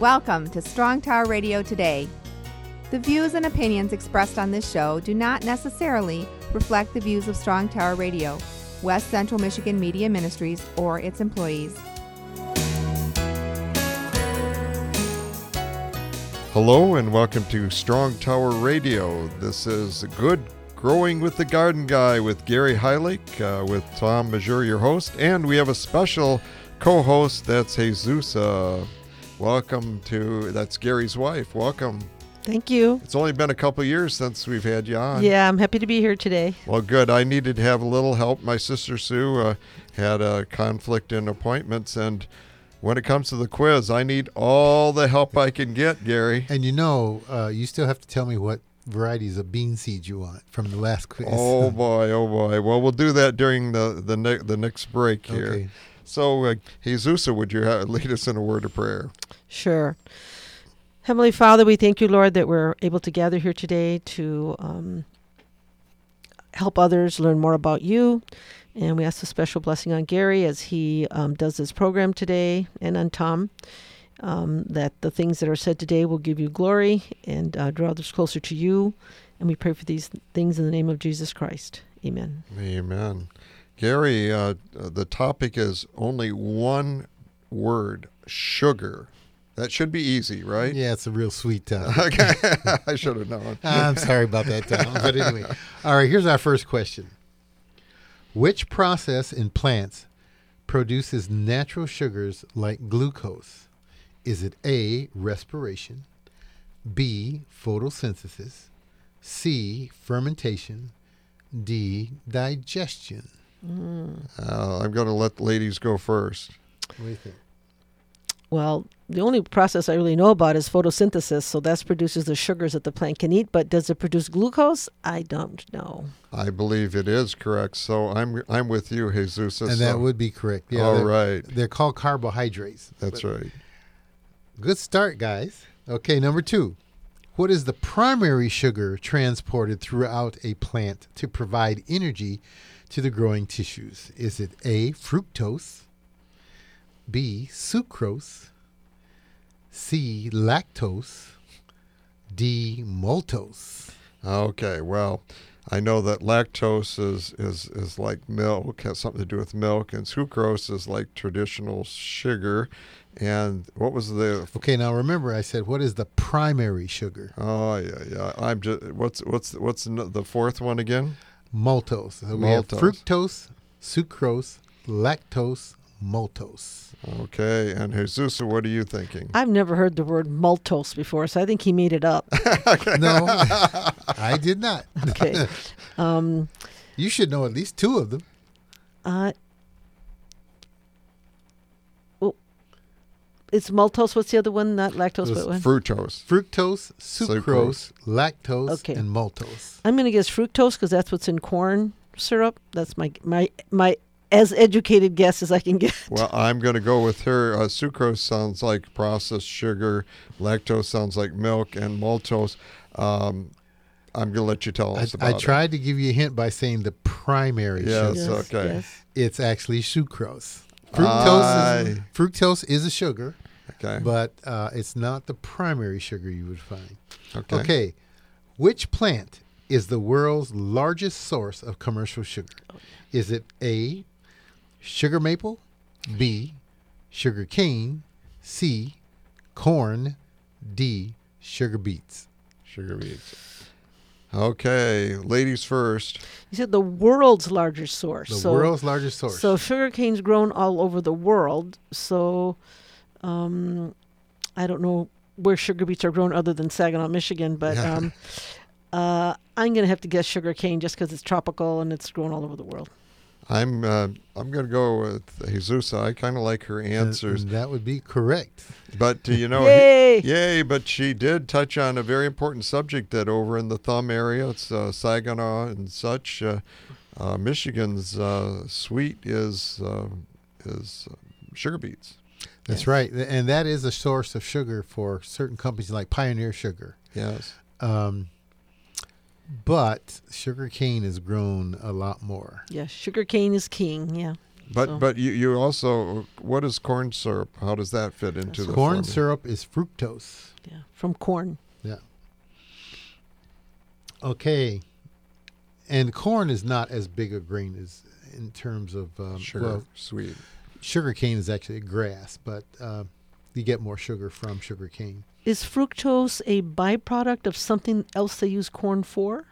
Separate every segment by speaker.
Speaker 1: Welcome to Strong Tower Radio Today. The views and opinions expressed on this show do not necessarily reflect the views of Strong Tower Radio, West Central Michigan Media Ministries, or its employees.
Speaker 2: Hello and welcome to Strong Tower Radio. This is Good Growing with the Garden Guy with Gary Heilig, with Tom Majur, your host, and we have a special co-host, that's Jesus. Welcome that's Gary's wife. Welcome.
Speaker 3: Thank you.
Speaker 2: It's only been a couple years since we've had you on.
Speaker 3: Yeah, I'm happy to be here today.
Speaker 2: Well, good. I needed to have a little help. My sister Sue had a conflict in appointments, and when it comes to the quiz, I need all the help I can get, Gary.
Speaker 4: And you still have to tell me what varieties of bean seeds you want from the last quiz.
Speaker 2: Oh boy. Well, we'll do that during the next break here.
Speaker 4: Okay.
Speaker 2: So, Jesus, would you lead us in a word of prayer?
Speaker 3: Sure. Heavenly Father, we thank you, Lord, that we're able to gather here today to help others learn more about you. And we ask a special blessing on Gary as he does this program today, and on Tom, that the things that are said today will give you glory and draw others closer to you. And we pray for these things in the name of Jesus Christ. Amen.
Speaker 2: Amen. Gary, the topic is only one word, sugar. That should be easy, right?
Speaker 4: Yeah, it's a real sweet topic.
Speaker 2: Okay. I should have known.
Speaker 4: I'm sorry about that, Tom. But anyway, all right, here's our first question. Which process in plants produces natural sugars like glucose? Is it A, respiration, B, photosynthesis, C, fermentation, D, digestion?
Speaker 2: I'm going to let the ladies go first.
Speaker 4: What do you think?
Speaker 3: Well, the only process I really know about is photosynthesis, so that produces the sugars that the plant can eat. But does it produce glucose? I don't know.
Speaker 2: I believe it is correct. So I'm with you, Jesus.
Speaker 4: And that would be correct. Yeah,
Speaker 2: all right.
Speaker 4: They're called carbohydrates.
Speaker 2: That's right.
Speaker 4: Good start, guys. Okay, number 2. What is the primary sugar transported throughout a plant to provide energy to the growing tissues? Is it A, fructose, B, sucrose, C, lactose, D, maltose?
Speaker 2: Okay, well, I know that lactose is like milk, has something to do with milk, and sucrose is like traditional sugar. And what was the?
Speaker 4: Okay, now remember, I said what is the primary sugar?
Speaker 2: Oh yeah. I'm just what's the fourth one again?
Speaker 4: Maltose. So we have fructose, sucrose, lactose, maltose.
Speaker 2: Okay, and Jesus, what are you thinking?
Speaker 3: I've never heard the word maltose before, so I think he made it up.
Speaker 4: No, I did not.
Speaker 3: Okay.
Speaker 4: You should know at least 2 of them.
Speaker 3: It's maltose. What's the other one? Not lactose, but what?
Speaker 2: Fructose.
Speaker 4: Fructose, sucrose, lactose,
Speaker 3: okay,
Speaker 4: and maltose.
Speaker 3: I'm going to guess fructose because that's what's in corn syrup. That's my as educated guess as I can get.
Speaker 2: Well, I'm going to go with her. Sucrose sounds like processed sugar. Lactose sounds like milk. And maltose, I'm going to let you tell us about it.
Speaker 4: I tried to give you a hint by saying the primary sugar.
Speaker 2: Yes, okay.
Speaker 3: Yes.
Speaker 4: It's actually sucrose. Fructose is a sugar,
Speaker 2: okay,
Speaker 4: but it's not the primary sugar you would find.
Speaker 2: Okay.
Speaker 4: Which plant is the world's largest source of commercial sugar? Is it A, sugar maple, B, sugar cane, C, corn, D, sugar beets?
Speaker 2: Sugar beets. Okay, ladies first.
Speaker 3: You said the world's largest source.
Speaker 4: The world's largest source.
Speaker 3: So sugar cane's grown all over the world. So I don't know where sugar beets are grown other than Saginaw, Michigan. But I'm going to have to guess sugar cane just because it's tropical and it's grown all over the world.
Speaker 2: I'm going to go with Jesus. I kind of like her answers.
Speaker 4: And that would be correct.
Speaker 2: But
Speaker 3: Yay!
Speaker 2: Yay! But she did touch on a very important subject that over in the Thumb area, it's Saginaw and such. Michigan's sweet is sugar beets.
Speaker 4: That's right, and that is a source of sugar for certain companies like Pioneer Sugar.
Speaker 2: Yes.
Speaker 4: But sugar cane has grown a lot more.
Speaker 3: Yeah, sugar cane is king, yeah.
Speaker 2: But
Speaker 3: So-
Speaker 2: but you also, what is corn syrup? How does that fit into the
Speaker 4: Corn
Speaker 2: formula?
Speaker 4: syrup is fructose.
Speaker 3: Yeah, from corn.
Speaker 4: Yeah. Okay. And corn is not as big a grain as in terms of
Speaker 2: Sugar,
Speaker 4: well,
Speaker 2: sweet.
Speaker 4: sugar cane is actually a grass, but you get more sugar from sugar cane.
Speaker 3: Is fructose a byproduct of something else they use corn for?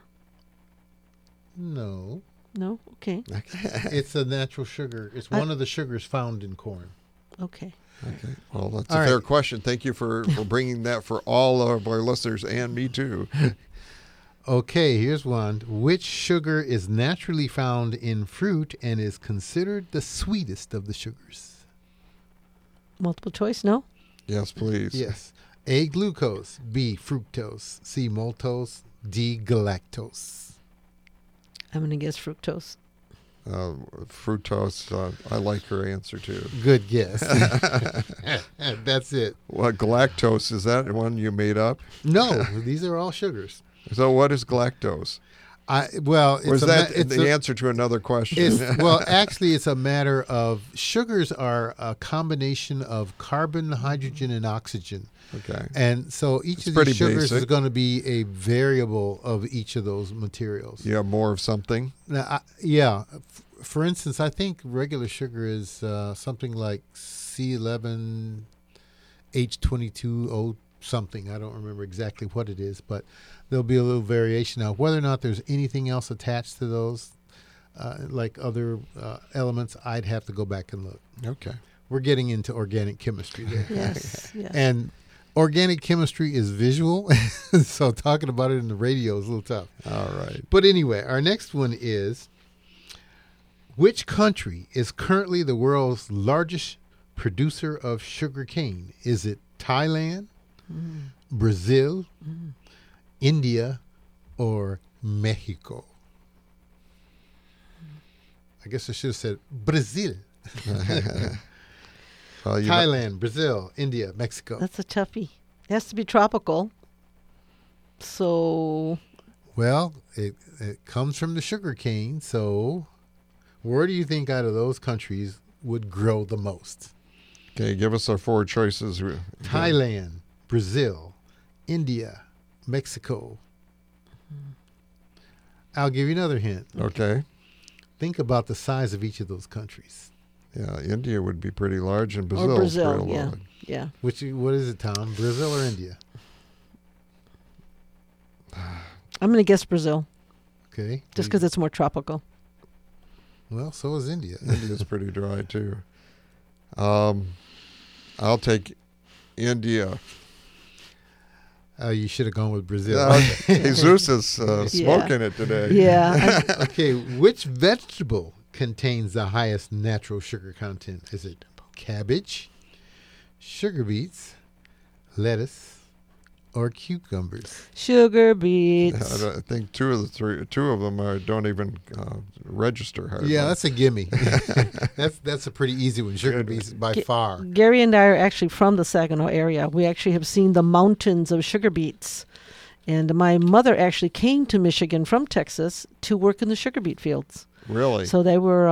Speaker 4: No,
Speaker 3: No? Okay.
Speaker 4: it's a natural sugar. It's one of the sugars found in corn.
Speaker 3: Okay.
Speaker 2: Okay. Well, that's
Speaker 4: All
Speaker 2: a fair
Speaker 4: right.
Speaker 2: question. Thank you for bringing that for all of our listeners and me too.
Speaker 4: Okay, here's one. Which sugar is naturally found in fruit and is considered the sweetest of the sugars?
Speaker 3: Multiple choice? No?
Speaker 2: Yes, please.
Speaker 4: Yes. A, glucose. B, fructose. C, maltose. D, galactose.
Speaker 3: I'm going to guess fructose.
Speaker 2: Fructose. I like her answer too.
Speaker 4: Good guess. That's it.
Speaker 2: What galactose is that one you made up?
Speaker 4: No, these are all sugars.
Speaker 2: So what is galactose? Or is that the answer to another question?
Speaker 4: Actually, it's a matter of sugars are a combination of carbon, hydrogen, and oxygen.
Speaker 2: Okay.
Speaker 4: And so each
Speaker 2: It's
Speaker 4: of
Speaker 2: pretty
Speaker 4: these sugars is
Speaker 2: basic.
Speaker 4: going to be a variable of each of those materials.
Speaker 2: You have more of something.
Speaker 4: Now, for instance, I think regular sugar is something like C11, H22O something. I don't remember exactly what it is, but there'll be a little variation. Now, whether or not there's anything else attached to those, like other elements, I'd have to go back and look.
Speaker 2: Okay.
Speaker 4: We're getting into organic chemistry there.
Speaker 3: Yes. Yes.
Speaker 4: And organic chemistry is visual, so talking about it in the radio is a little tough.
Speaker 2: All right.
Speaker 4: But anyway, our next one is, which country is currently the world's largest producer of sugar cane? Is it Thailand, Brazil, India, or Mexico? I guess I should have said Brazil.
Speaker 2: Well,
Speaker 4: Thailand, Brazil, India, Mexico.
Speaker 3: That's a toughie. It has to be tropical. So,
Speaker 4: Well, it comes from the sugar cane, so where do you think out of those countries would grow the most?
Speaker 2: Okay, give us our four choices.
Speaker 4: Thailand, Brazil, India, Mexico. I'll give you another hint.
Speaker 2: Okay.
Speaker 4: Think about the size of each of those countries.
Speaker 2: Yeah, India would be pretty large, and Brazil
Speaker 3: or
Speaker 2: is
Speaker 3: Brazil.
Speaker 2: pretty
Speaker 3: Yeah.
Speaker 2: large.
Speaker 3: Yeah.
Speaker 4: What is it, Tom? Brazil or India?
Speaker 3: I'm going to guess Brazil
Speaker 4: Okay.
Speaker 3: just because it's more tropical.
Speaker 4: Well, so is India.
Speaker 2: India's pretty dry too. I'll take India.
Speaker 4: You should have gone with Brazil.
Speaker 2: Jesus is smoking it today.
Speaker 3: Yeah.
Speaker 4: Okay, which vegetable contains the highest natural sugar content? Is it cabbage, sugar beets, lettuce, or cucumbers?
Speaker 3: Sugar beets.
Speaker 2: I think two of them don't even register hardly.
Speaker 4: Yeah, that's a gimme. that's a pretty easy one. Sugar beets by far.
Speaker 3: Gary and I are actually from the Saginaw area. We actually have seen the mountains of sugar beets. And my mother actually came to Michigan from Texas to work in the sugar beet fields.
Speaker 2: Really?
Speaker 3: So they were,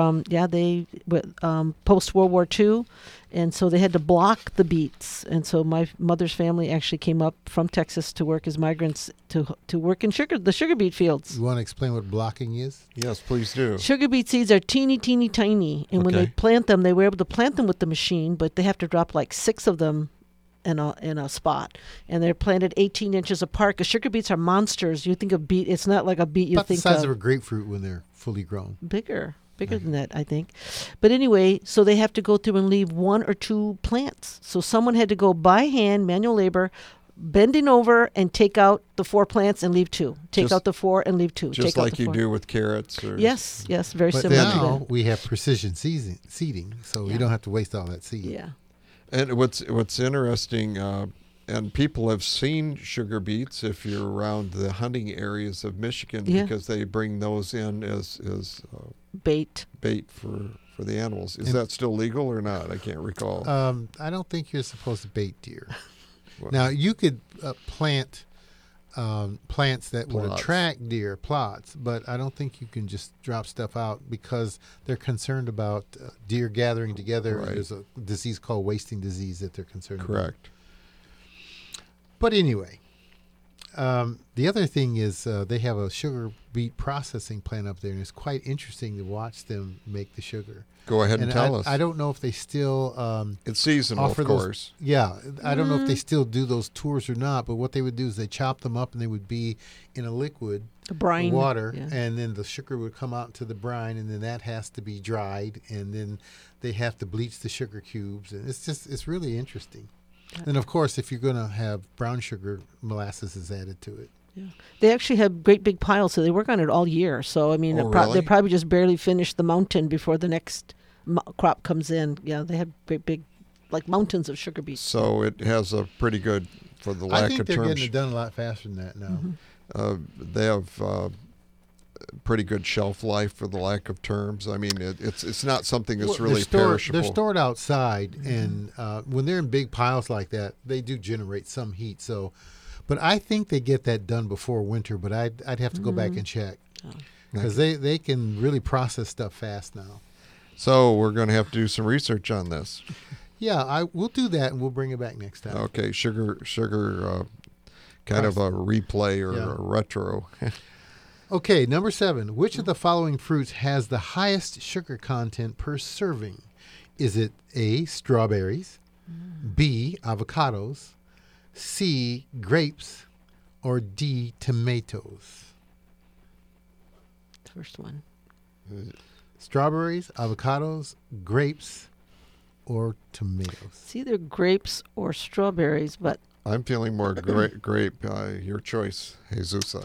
Speaker 3: post World War II, and so they had to block the beets. And so my mother's family actually came up from Texas to work as migrants to work in the sugar beet fields.
Speaker 4: You want to explain what blocking is?
Speaker 2: Yes, please do.
Speaker 3: Sugar beet seeds are teeny, teeny, tiny, and when they
Speaker 2: Okay.
Speaker 3: plant them, they were able to plant them with the machine, but they have to drop like 6 of them in a spot, and they're planted 18 inches apart. Because sugar beets are monsters. You think of beet, it's not like a beet you
Speaker 4: About the
Speaker 3: think
Speaker 4: size
Speaker 3: of.
Speaker 4: of a grapefruit when they're fully grown.
Speaker 3: Bigger than that, I think. But anyway, so they have to go through and leave 1 or 2 plants. So someone had to go by hand, manual labor, bending over and take out the 4 plants and leave 2. Take
Speaker 2: Just-
Speaker 3: out the 4 and leave 2.
Speaker 2: Just
Speaker 3: take out
Speaker 2: like
Speaker 3: the
Speaker 2: you
Speaker 3: 4.
Speaker 2: do with carrots. Or
Speaker 3: Yes, very
Speaker 4: But
Speaker 3: similar to
Speaker 4: now
Speaker 3: that.
Speaker 4: we have precision seeding, so
Speaker 3: Yeah.
Speaker 4: you don't have to waste all that seed.
Speaker 3: Yeah.
Speaker 2: And what's interesting, and people have seen sugar beets if you're around the hunting areas of Michigan,
Speaker 3: Yeah.
Speaker 2: because they bring those in as
Speaker 3: Bait.
Speaker 2: bait for the animals. Is
Speaker 4: And-
Speaker 2: that still legal or not? I can't recall.
Speaker 4: I don't think you're supposed to bait deer.
Speaker 2: Well-
Speaker 4: Now, you could plant plants that would
Speaker 2: Plots.
Speaker 4: attract deer, plots, but I don't think you can just drop stuff out because they're concerned about deer gathering together.
Speaker 2: Right.
Speaker 4: There's a disease called wasting disease that they're concerned about.
Speaker 2: Correct.
Speaker 4: But anyway, the other thing is they have a sugar beet processing plant up there, and it's quite interesting to watch them make the sugar.
Speaker 2: Go ahead and tell us.
Speaker 4: I don't know if they still
Speaker 2: It's seasonal,
Speaker 4: offer
Speaker 2: of
Speaker 4: those-
Speaker 2: course.
Speaker 4: Yeah, I don't know if they still do those tours or not, but what they would do is they chop them up and they would be in a liquid
Speaker 3: The brine.
Speaker 4: water,
Speaker 3: Yeah.
Speaker 4: and then the sugar would come out into the brine, and then that has to be dried, and then they have to bleach the sugar cubes, and it's really interesting. And of course, if you're going to have brown sugar, molasses is added to it.
Speaker 3: They actually have great big piles, so they work on it all year. So, I mean,
Speaker 2: Oh,
Speaker 3: they
Speaker 2: really?
Speaker 3: probably just barely finish the mountain before the next crop comes in. Yeah, they have great big, like mountains of sugar beets.
Speaker 2: So it has a pretty good, for the
Speaker 4: I
Speaker 2: lack
Speaker 4: think
Speaker 2: of
Speaker 4: they're
Speaker 2: terms,
Speaker 4: getting it done a lot faster than that now.
Speaker 2: they have pretty good shelf life for the lack of terms. I mean, it's not something that's
Speaker 4: Well,
Speaker 2: really perishable.
Speaker 4: They're stored outside, and when they're in big piles like that, they do generate some heat. So, but I think they get that done before winter. But I'd have to go back and check because they can really process stuff fast now.
Speaker 2: So we're going to have to do some research on this.
Speaker 4: Yeah, we'll do that, and we'll bring it back next time.
Speaker 2: Okay, sugar, kind of a replay or
Speaker 4: Yeah.
Speaker 2: a retro.
Speaker 4: Okay, number 7. Which of the following fruits has the highest sugar content per serving? Is it A, strawberries, B, avocados, C, grapes, or D, tomatoes?
Speaker 3: First one.
Speaker 4: Strawberries, avocados, grapes, or tomatoes?
Speaker 3: It's either grapes or strawberries, but
Speaker 2: I'm feeling more grape. Your choice, Jesusa.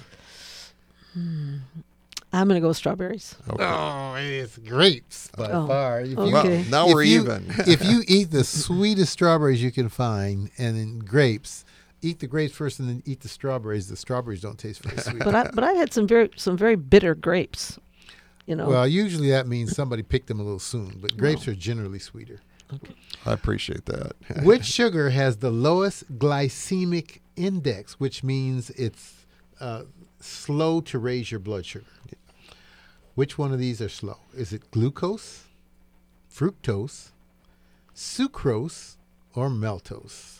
Speaker 3: I'm going to go with strawberries.
Speaker 2: Okay.
Speaker 4: Oh, it's grapes by
Speaker 3: Oh,
Speaker 4: far. If
Speaker 3: okay.
Speaker 2: Well, now
Speaker 4: if
Speaker 2: we're
Speaker 4: you-
Speaker 2: even.
Speaker 4: if you eat the sweetest strawberries you can find, and then grapes, eat the grapes first, and then eat the strawberries. The strawberries don't taste very sweet.
Speaker 3: But I had some very bitter grapes. You know.
Speaker 4: Well, usually that means somebody picked them a little soon, but grapes are generally sweeter.
Speaker 2: I appreciate that.
Speaker 4: Which sugar has the lowest glycemic index, which means it's slow to raise your blood sugar? Which one of these are slow? Is it glucose, fructose, sucrose, or maltose?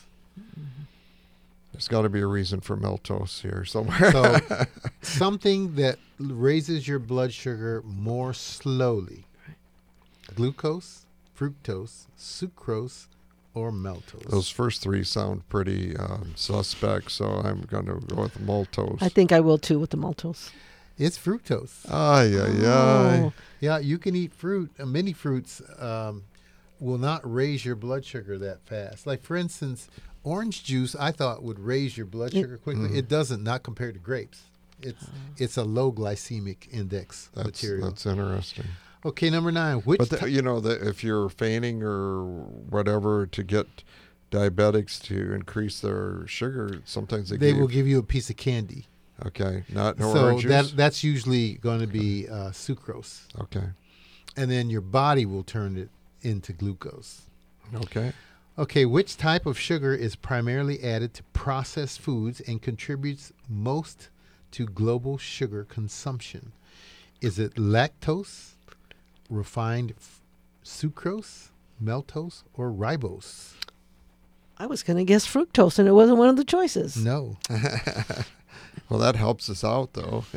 Speaker 2: There's got to be a reason for maltose here somewhere.
Speaker 4: So something that raises your blood sugar more slowly. Glucose, fructose, sucrose, or maltose.
Speaker 2: Those first three sound pretty suspect, so I'm going to go with maltose.
Speaker 3: I think I will too with the maltose.
Speaker 4: It's fructose.
Speaker 2: Ay, ay, ay.
Speaker 3: Oh,
Speaker 4: Yeah, you can eat fruit. Many fruits will not raise your blood sugar that fast. Like, for instance, orange juice I thought would raise your blood sugar quickly. It doesn't, not compared to grapes. It's a low glycemic index material.
Speaker 2: That's interesting.
Speaker 4: Okay, number 9. Which
Speaker 2: But if you're feigning or whatever to get diabetics to increase their sugar, sometimes
Speaker 4: they will give you a piece of candy.
Speaker 2: Okay, not
Speaker 4: So
Speaker 2: orange juice.
Speaker 4: that's usually going to be sucrose.
Speaker 2: Okay,
Speaker 4: And then your body will turn it into glucose.
Speaker 2: okay.
Speaker 4: Okay, which type of sugar is primarily added to processed foods and contributes most to global sugar consumption? Is it lactose, refined sucrose, maltose, or ribose?
Speaker 3: I was going to guess fructose, and it wasn't one of the choices.
Speaker 4: No.
Speaker 2: Well, that helps us out, though.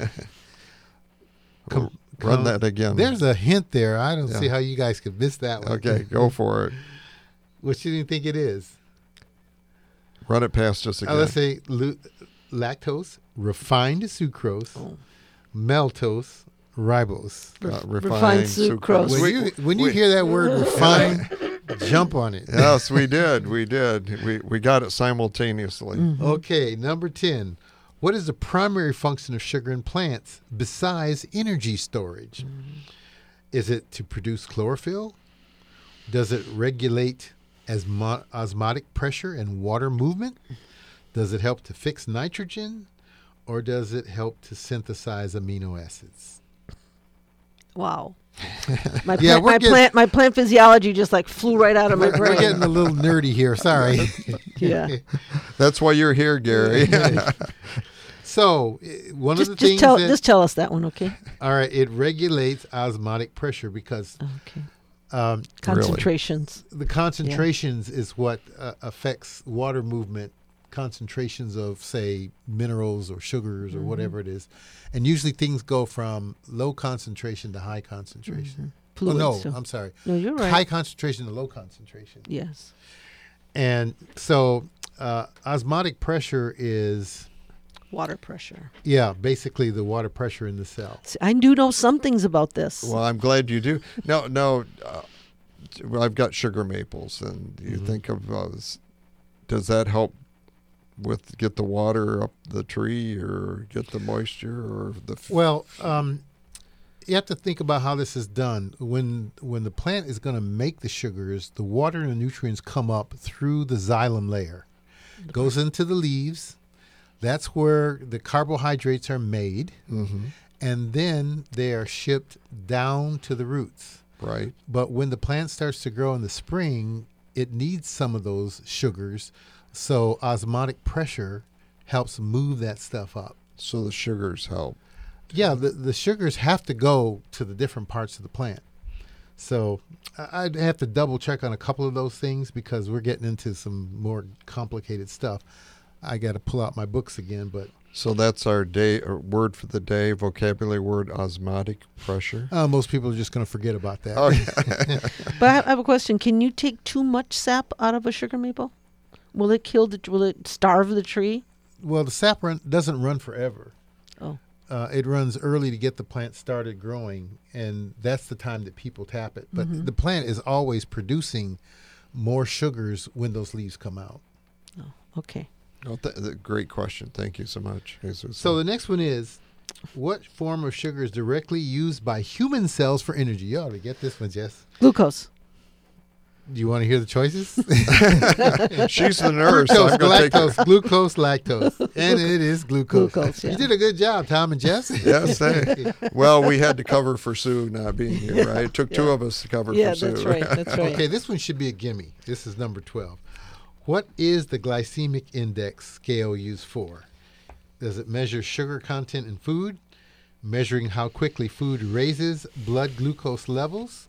Speaker 4: Com-
Speaker 2: Run that again.
Speaker 4: There's a hint there. I don't
Speaker 2: Yeah.
Speaker 4: see how you guys could miss that one.
Speaker 2: Okay, go for it.
Speaker 4: What do you think it is?
Speaker 2: Run it past us again.
Speaker 4: Let's say lactose, refined sucrose, maltose, ribose.
Speaker 3: Refined sucrose.
Speaker 4: When you hear that word refined, jump on it.
Speaker 2: Yes, we did. We did. We got it simultaneously.
Speaker 4: Okay, number 10. What is the primary function of sugar in plants besides energy storage? Is it to produce chlorophyll? Does it regulate osmotic pressure and water movement? Does it help to fix nitrogen? Or does it help to synthesize amino acids?
Speaker 3: Wow. My
Speaker 4: Yeah,
Speaker 3: my plant physiology just like flew right out of my
Speaker 4: We're
Speaker 3: brain.
Speaker 4: getting a little nerdy here. Sorry.
Speaker 3: Yeah.
Speaker 2: That's why you're here, Gary.
Speaker 4: So one of the things
Speaker 3: just tell us that one, okay?
Speaker 4: all right, it regulates osmotic pressure because
Speaker 3: Okay.
Speaker 4: um,
Speaker 3: Concentrations.
Speaker 4: the concentrations is what affects water movement. Concentrations of, say, minerals or sugars or whatever it is, and usually things go from low concentration to high concentration.
Speaker 3: Fluids,
Speaker 4: no,
Speaker 3: so-
Speaker 4: I'm sorry.
Speaker 3: No, you're right.
Speaker 4: High concentration to low concentration.
Speaker 3: Yes.
Speaker 4: And so osmotic pressure is,
Speaker 3: Water pressure.
Speaker 4: basically the water pressure in the cell.
Speaker 3: See, I do know some things about this.
Speaker 2: Well, I'm glad you do. No, I've got sugar maples, and you think of does that help with get the water up the tree or get the moisture or the?
Speaker 4: Well, you have to think about how this is done. When the plant is going to make the sugars, the water and the nutrients come up through the xylem layer, goes into the leaves. That's where the carbohydrates are made, and then they are shipped down to the roots.
Speaker 2: Right.
Speaker 4: But when the plant starts to grow in the spring, it needs some of those sugars. So osmotic pressure helps move that stuff up.
Speaker 2: So the sugars help.
Speaker 4: Yeah, the sugars have to go to the different parts of the plant. So I'd have to double check on a couple of those things because we're getting into some more complicated stuff. I got to pull out my books again, but
Speaker 2: So that's our word for the day, vocabulary word, osmotic pressure.
Speaker 4: most people are just going to forget about that.
Speaker 2: Okay.
Speaker 3: But I have a question. Can you take too much sap out of a sugar maple? Will it will it starve the tree?
Speaker 4: Well, the sap doesn't run forever.
Speaker 3: Oh.
Speaker 4: It runs early to get the plant started growing, and that's the time that people tap it. But the plant is always producing more sugars when those leaves come out.
Speaker 3: Oh, okay.
Speaker 2: Oh, great question. Thank you so much, Jesus.
Speaker 4: So the next one is, what form of sugar is directly used by human cells for energy? You ought to get this one, Jess.
Speaker 3: Glucose.
Speaker 4: Do you want to hear the choices?
Speaker 2: she's the nurse.
Speaker 4: Fructose,
Speaker 2: I'm going to take her.
Speaker 4: galactose, glucose, lactose. And it is glucose.
Speaker 3: Glucose, yeah.
Speaker 4: You did a good job, Tom and Jess.
Speaker 2: Yes, hey. Well, we had to cover for Sue not being here, right? It took two of us to cover
Speaker 3: Yeah,
Speaker 2: for Sue.
Speaker 3: that's right. That's right.
Speaker 4: Okay, this one should be a gimme. This is number 12. What is the glycemic index scale used for? Does it measure sugar content in food? Measuring how quickly food raises blood glucose levels?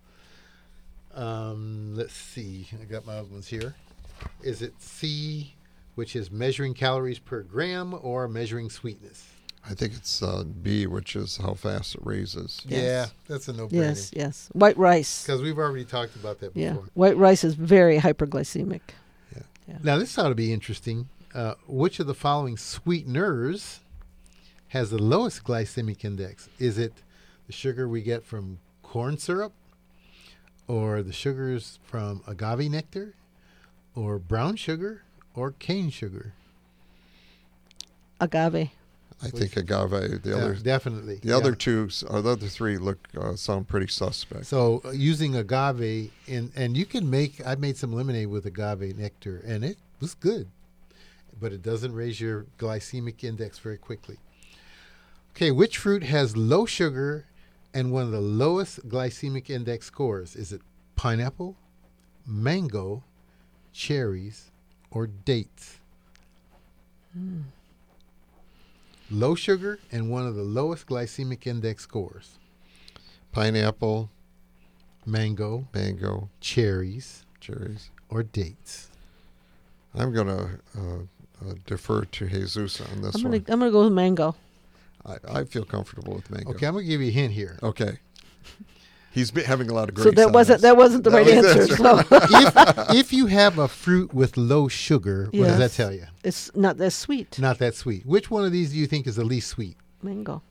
Speaker 4: Let's see. I got my other ones here. Is it C, which is measuring calories per gram, or measuring sweetness?
Speaker 2: I think it's B, which is how fast it raises.
Speaker 3: Yes.
Speaker 4: Yeah, that's a no-brainer.
Speaker 3: Yes, yes. White rice.
Speaker 4: Because we've already talked about that before.
Speaker 3: Yeah. White rice is very hyperglycemic.
Speaker 4: Now, this ought to be interesting. Which of the following sweeteners has the lowest glycemic index? Is it the sugar we get from corn syrup, or the sugars from agave nectar, or brown sugar, or cane sugar?
Speaker 3: Agave.
Speaker 2: I think agave. The other,
Speaker 4: definitely.
Speaker 2: the other two, the other three sound pretty suspect.
Speaker 4: So using agave, and you can I made some lemonade with agave nectar, and it was good, but it doesn't raise your glycemic index very quickly. Okay, which fruit has low sugar and one of the lowest glycemic index scores? Is it pineapple, mango, cherries, or dates? Low sugar and one of the lowest glycemic index scores.
Speaker 2: Pineapple,
Speaker 4: Mango, cherries, or dates.
Speaker 2: I'm going to defer to Jesus on this
Speaker 3: I'm
Speaker 2: one.
Speaker 3: gonna go with mango.
Speaker 2: I feel comfortable with mango.
Speaker 4: Okay, I'm going to give you a hint here.
Speaker 2: Okay. He's been having a lot of grace.
Speaker 3: So that
Speaker 2: on
Speaker 3: wasn't
Speaker 2: us.
Speaker 3: that wasn't the
Speaker 2: That
Speaker 3: right
Speaker 2: was-
Speaker 3: answer. So
Speaker 4: If you have a fruit with low sugar, what does that
Speaker 3: Yes.
Speaker 4: tell you?
Speaker 3: it's not that sweet.
Speaker 4: Not that sweet. Which one of these do you think is the least sweet?
Speaker 3: Mango.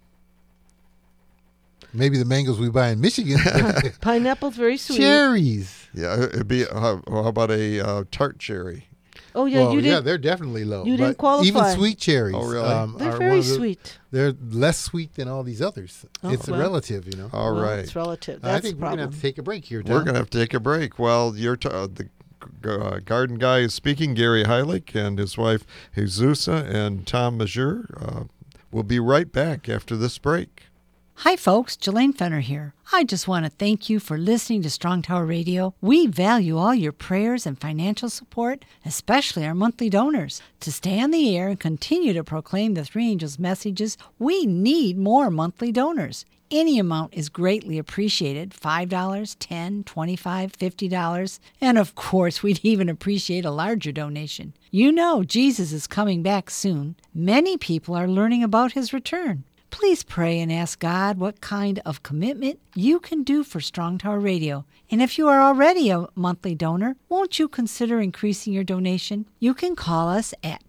Speaker 4: Maybe the mangoes we buy in Michigan.
Speaker 3: Pineapple's very sweet.
Speaker 4: Cherries.
Speaker 2: Yeah, it'd be. How about a tart cherry?
Speaker 3: Oh yeah,
Speaker 4: Well,
Speaker 3: you
Speaker 4: yeah,
Speaker 3: did.
Speaker 4: they're definitely low.
Speaker 3: you didn't
Speaker 4: but even
Speaker 3: qualify.
Speaker 4: sweet cherries.
Speaker 2: Oh, really?
Speaker 3: They're
Speaker 4: are one
Speaker 3: very
Speaker 4: of the-
Speaker 3: sweet.
Speaker 4: They're less sweet than all these others.
Speaker 3: Oh,
Speaker 4: It's
Speaker 3: well.
Speaker 4: relative, you know.
Speaker 2: All
Speaker 3: Well,
Speaker 2: right.
Speaker 3: It's relative.
Speaker 4: I
Speaker 3: That's
Speaker 4: think
Speaker 3: the
Speaker 4: we're going to
Speaker 3: problem.
Speaker 4: have to take a break here, Tom.
Speaker 2: We're going to have to take a break. Well, the garden guy is speaking, Gary Heilich, and his wife, Jesusa, and Tom Majeur. We'll be right back after this break.
Speaker 5: Hi folks, Jelaine Fenner here. I just want to thank you for listening to Strong Tower Radio. We value all your prayers and financial support, especially our monthly donors. To stay on the air and continue to proclaim the Three Angels messages, we need more monthly donors. Any amount is greatly appreciated, $5, $10, $25, $50, and of course we'd even appreciate a larger donation. You know Jesus is coming back soon. Many people are learning about his return. Please pray and ask God what kind of commitment you can do for Strong Tower Radio. And if you are already a monthly donor, won't you consider increasing your donation? You can call us at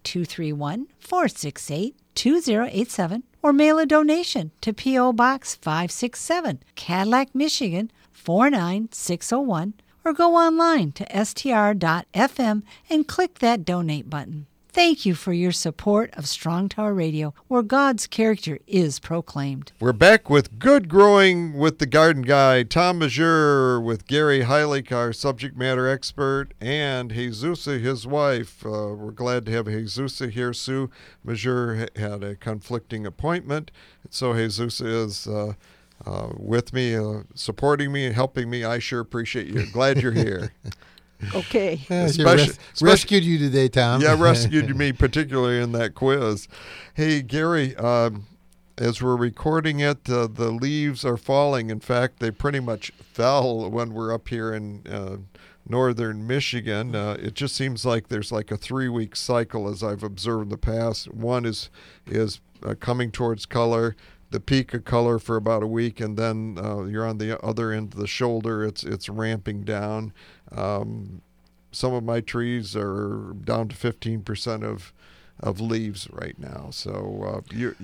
Speaker 5: 231-468-2087 or mail a donation to P.O. Box 567, Cadillac, Michigan 49601, or go online to str.fm and click that donate button. Thank you for your support of Strong Tower Radio, where God's character is proclaimed.
Speaker 2: We're back with Good Growing with the Garden Guy, Tom Majure with Gary Heilig, our subject matter expert, and Jesusa, his wife. We're glad to have Jesusa here. Sue Majure had a conflicting appointment, so Jesusa is with me, supporting me and helping me. I sure appreciate you. Glad you're here.
Speaker 3: Okay.
Speaker 4: Rescued you today, Tom.
Speaker 2: Yeah, rescued me particularly in that quiz. Hey, Gary, as we're recording it, the leaves are falling. In fact, they pretty much fell when we're up here in northern Michigan. It just seems like there's like a 3-week cycle, as I've observed in the past. One is coming towards color, the peak of color for about a week, and then you're on the other end of the shoulder. It's ramping down. Some of my trees are down to 15% of leaves right now. So you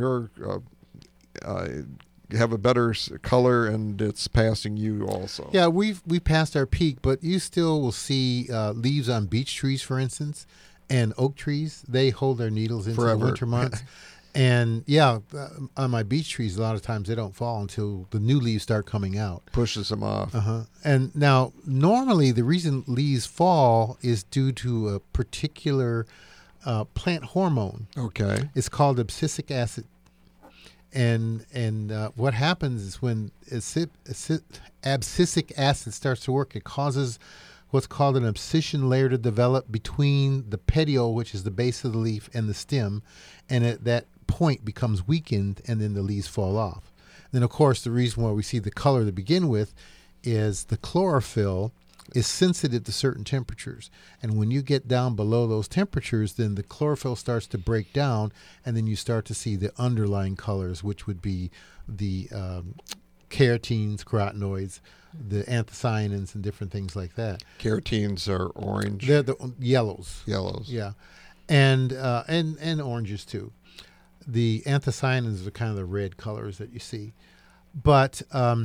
Speaker 2: have a better color, and it's passing you also.
Speaker 4: Yeah, we passed our peak, but you still will see leaves on beech trees, for instance, and oak trees. They hold their needles into
Speaker 2: Forever.
Speaker 4: the winter months. And yeah, on my beech trees, a lot of times they don't fall until the new leaves start coming out.
Speaker 2: Pushes them off.
Speaker 4: And now, normally, the reason leaves fall is due to a particular plant hormone.
Speaker 2: Okay.
Speaker 4: It's called abscisic acid. And what happens is when abscisic acid starts to work, it causes what's called an abscission layer to develop between the petiole, which is the base of the leaf, and the stem, and at that point becomes weakened, and then the leaves fall off. Then, of course, the reason why we see the color to begin with is the chlorophyll is sensitive to certain temperatures. And when you get down below those temperatures, then the chlorophyll starts to break down, and then you start to see the underlying colors, which would be the carotenes, carotenoids, the anthocyanins, and different things like that.
Speaker 2: Carotenes are orange.
Speaker 4: They're the yellows.
Speaker 2: Yellows.
Speaker 4: Yeah. And oranges too. The anthocyanins are kind of the red colors that you see. But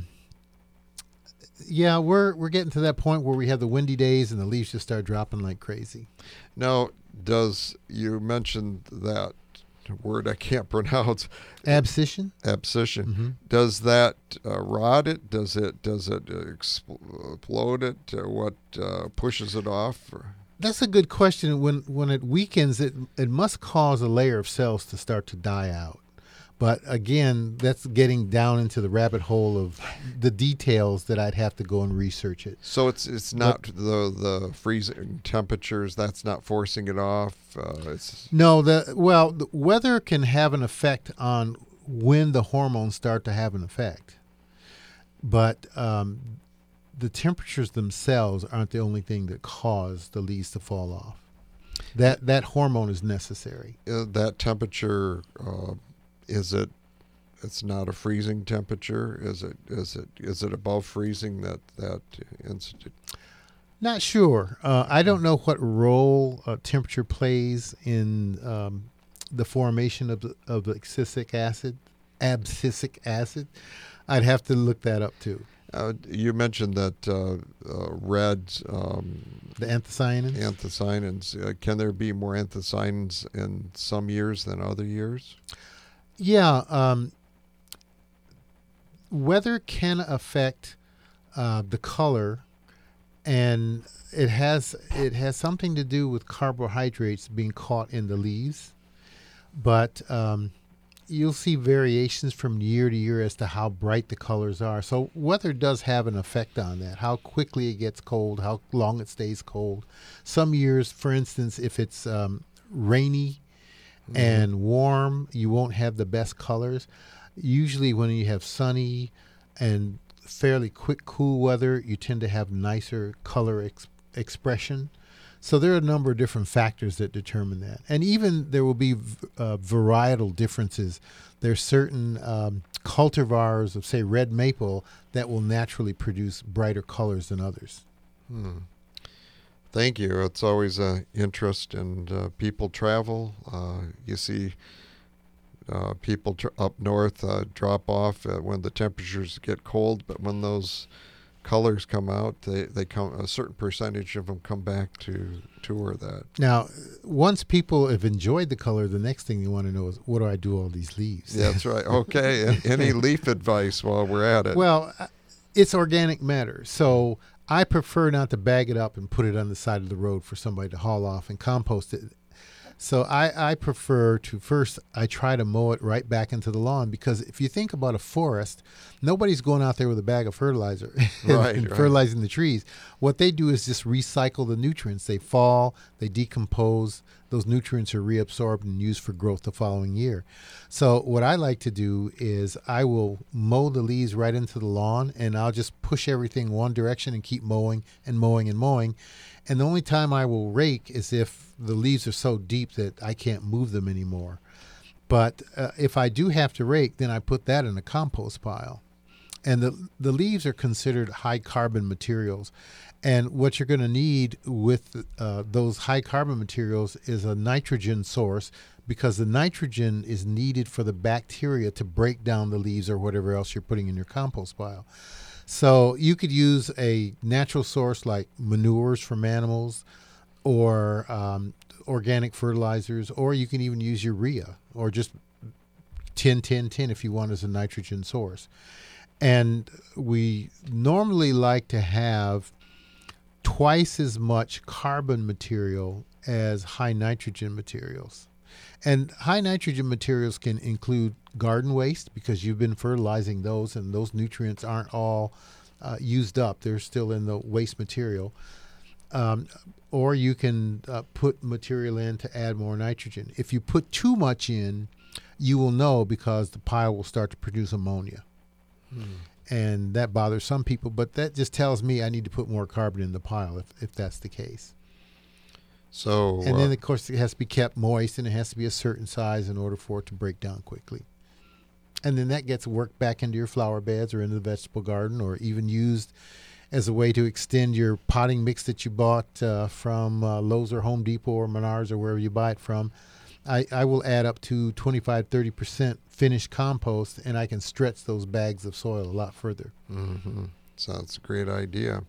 Speaker 4: yeah, we're getting to that point where we have the windy days and the leaves just start dropping like crazy.
Speaker 2: Now, you mentioned that word I can't pronounce?
Speaker 4: Abscission.
Speaker 2: Abscission.
Speaker 4: Mm-hmm.
Speaker 2: Does that rot it? Does it explode it? What pushes it off?
Speaker 4: That's a good question. When it weakens, it must cause a layer of cells to start to die out. But again, that's getting down into the rabbit hole of the details that I'd have to go and research it.
Speaker 2: So it's not the freezing temperatures. That's not forcing it off.
Speaker 4: No, the weather can have an effect on when the hormones start to have an effect, but the temperatures themselves aren't the only thing that cause the leaves to fall off. That hormone is necessary.
Speaker 2: That temperature. It's not a freezing temperature? Is it above freezing that institute?
Speaker 4: Not sure. I don't know what role temperature plays in the formation of the abscisic acid. I'd have to look that up too.
Speaker 2: You mentioned that reds.
Speaker 4: The anthocyanins.
Speaker 2: Anthocyanins. Can there be more anthocyanins in some years than other years?
Speaker 4: Yeah, weather can affect the color, and it has something to do with carbohydrates being caught in the leaves. But you'll see variations from year to year as to how bright the colors are. So weather does have an effect on that, how quickly it gets cold, how long it stays cold. Some years, for instance, if it's rainy and warm, you won't have the best colors. Usually when you have sunny and fairly quick cool weather, you tend to have nicer color expression. So there are a number of different factors that determine that. And even there will be varietal differences. There's certain cultivars of, say, red maple that will naturally produce brighter colors than others.
Speaker 2: Thank you. It's always an interest, and people travel. You see people up north drop off when the temperatures get cold, but when those colors come out, they come, a certain percentage of them come back to tour that.
Speaker 4: Now, once people have enjoyed the color, the next thing you want to know is, what do I do with all these leaves?
Speaker 2: That's right. Okay. Any leaf advice while we're at it?
Speaker 4: Well, it's organic matter. So I prefer not to bag it up and put it on the side of the road for somebody to haul off and compost it. So I prefer to first, I try to mow it right back into the lawn, because if you think about a forest, nobody's going out there with a bag of fertilizer and fertilizing the trees. What they do is just recycle the nutrients. They fall, they decompose, those nutrients are reabsorbed and used for growth the following year. So what I like to do is I will mow the leaves right into the lawn, and I'll just push everything one direction and keep mowing and mowing and mowing. And the only time I will rake is if the leaves are so deep that I can't move them anymore. But if I do have to rake, then I put that in a compost pile. And the leaves are considered high carbon materials. And what you're going to need with those high carbon materials is a nitrogen source, because the nitrogen is needed for the bacteria to break down the leaves or whatever else you're putting in your compost pile. So you could use a natural source like manures from animals, or organic fertilizers, or you can even use urea, or just 10-10-10 if you want as a nitrogen source. And we normally like to have twice as much carbon material as high nitrogen materials. And high nitrogen materials can include garden waste, because you've been fertilizing those, and those nutrients aren't all used up. They're still in the waste material. Or you can put material in to add more nitrogen. If you put too much in, you will know, because the pile will start to produce ammonia. And that bothers some people, but that just tells me I need to put more carbon in the pile if that's the case.
Speaker 2: So,
Speaker 4: and then, of course, it has to be kept moist, and it has to be a certain size in order for it to break down quickly. And then that gets worked back into your flower beds or into the vegetable garden, or even used as a way to extend your potting mix that you bought from Lowe's or Home Depot or Menards or wherever you buy it from. I will add up to 25-30% finished compost, and I can stretch those bags of soil a lot further.
Speaker 2: Sounds a great idea.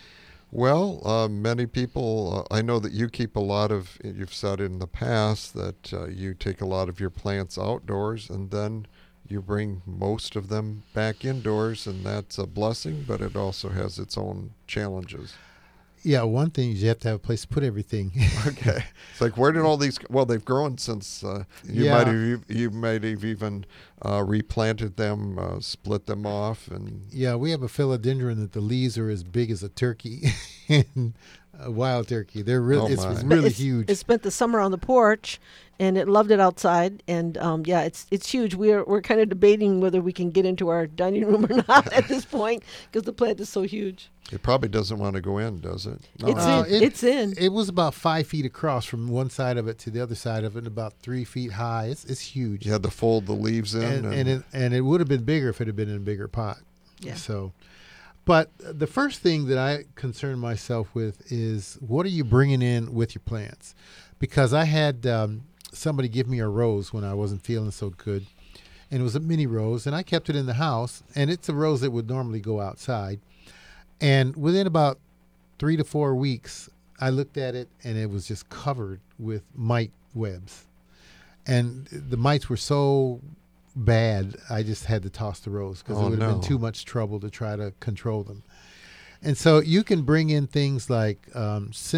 Speaker 2: Well, many people, I know that you keep a lot of, you've said in the past that you take a lot of your plants outdoors, and then you bring most of them back indoors, and that's a blessing, but it also has its own challenges.
Speaker 4: Yeah, one thing is you have to have a place to put everything.
Speaker 2: Okay, it's like, where did all these? Well, they've grown since you might have even replanted them, split them off, and
Speaker 4: yeah, we have a philodendron that the leaves are as big as a turkey, and a wild turkey. They're really, it's really huge.
Speaker 3: It spent the summer on the porch, and it loved it outside. And yeah, it's huge. We're kind of debating whether we can get into our dining room or not at this point, because the plant is so huge.
Speaker 2: It probably doesn't want to go in, does it? No.
Speaker 3: It's in.
Speaker 4: It was about 5 feet across from one side of it to the other side of it, and about 3 feet high. It's huge.
Speaker 2: You had to fold the leaves in,
Speaker 4: and it would have been bigger if it had been in a bigger pot.
Speaker 3: Yeah.
Speaker 4: So, but the first thing that I concern myself with is, what are you bringing in with your plants? Because I had somebody give me a rose when I wasn't feeling so good, and it was a mini rose, and I kept it in the house, and it's a rose that would normally go outside. And within about 3 to 4 weeks, I looked at it, and it was just covered with mite webs. And the mites were so bad, I just had to toss the rose, because it would have been too much trouble to try to control them. And so you can bring in things like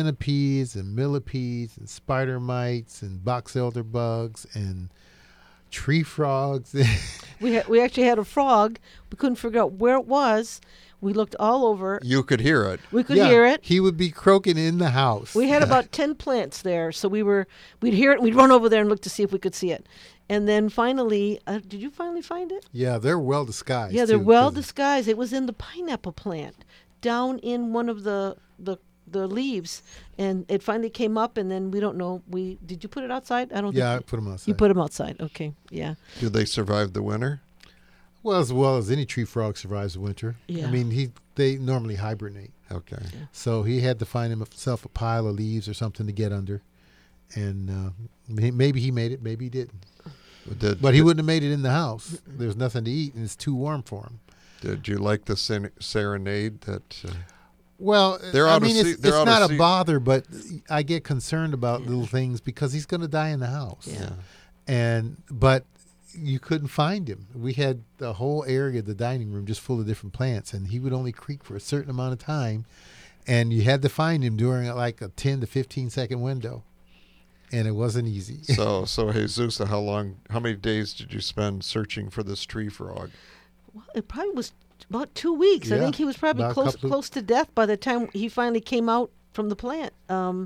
Speaker 4: centipedes and millipedes and spider mites and box elder bugs and tree frogs.
Speaker 3: We actually had a frog. We couldn't figure out where it was. We looked all over.
Speaker 2: You could hear it.
Speaker 3: We could hear it.
Speaker 4: He would be croaking in the house.
Speaker 3: We had about 10 plants there, so we'd hear it, and we'd run over there and look to see if we could see it. And then finally, did you finally find it?
Speaker 4: Yeah, they're well disguised.
Speaker 3: Yeah, they're
Speaker 4: too,
Speaker 3: well
Speaker 4: 'cause-
Speaker 3: disguised. It was in the pineapple plant, down in one of the leaves, and it finally came up. And then we don't know. Did you put it outside? I don't.
Speaker 4: Yeah, I
Speaker 3: think
Speaker 4: put them outside.
Speaker 3: you put them outside. Okay, yeah.
Speaker 2: Do they survive the winter?
Speaker 4: well as any tree frog survives the winter.
Speaker 3: Yeah.
Speaker 4: I mean, they normally hibernate.
Speaker 2: Okay.
Speaker 4: So he had to find himself a pile of leaves or something to get under, and maybe he made it, maybe he didn't. But he wouldn't have made it in the house. There's nothing to eat, and it's too warm for him.
Speaker 2: Did you like the serenade that?
Speaker 4: Well,
Speaker 2: They're
Speaker 4: I
Speaker 2: out of
Speaker 4: mean,
Speaker 2: sea-
Speaker 4: it's
Speaker 2: they're out of
Speaker 4: not a
Speaker 2: sea-
Speaker 4: bother, but I get concerned about little things because he's going to die in the house.
Speaker 3: Yeah.
Speaker 4: But you couldn't find him. We had the whole area of the dining room just full of different plants, and he would only creak for a certain amount of time, and you had to find him during like a 10 to 15 second window, and it wasn't easy.
Speaker 2: So Jesus, how many days did you spend searching for this tree frog?
Speaker 3: Well, it probably was about 2 weeks. I
Speaker 4: Yeah,
Speaker 3: think he was probably
Speaker 4: about a
Speaker 3: close
Speaker 4: couple of-
Speaker 3: close to death by the time he finally came out from the plant.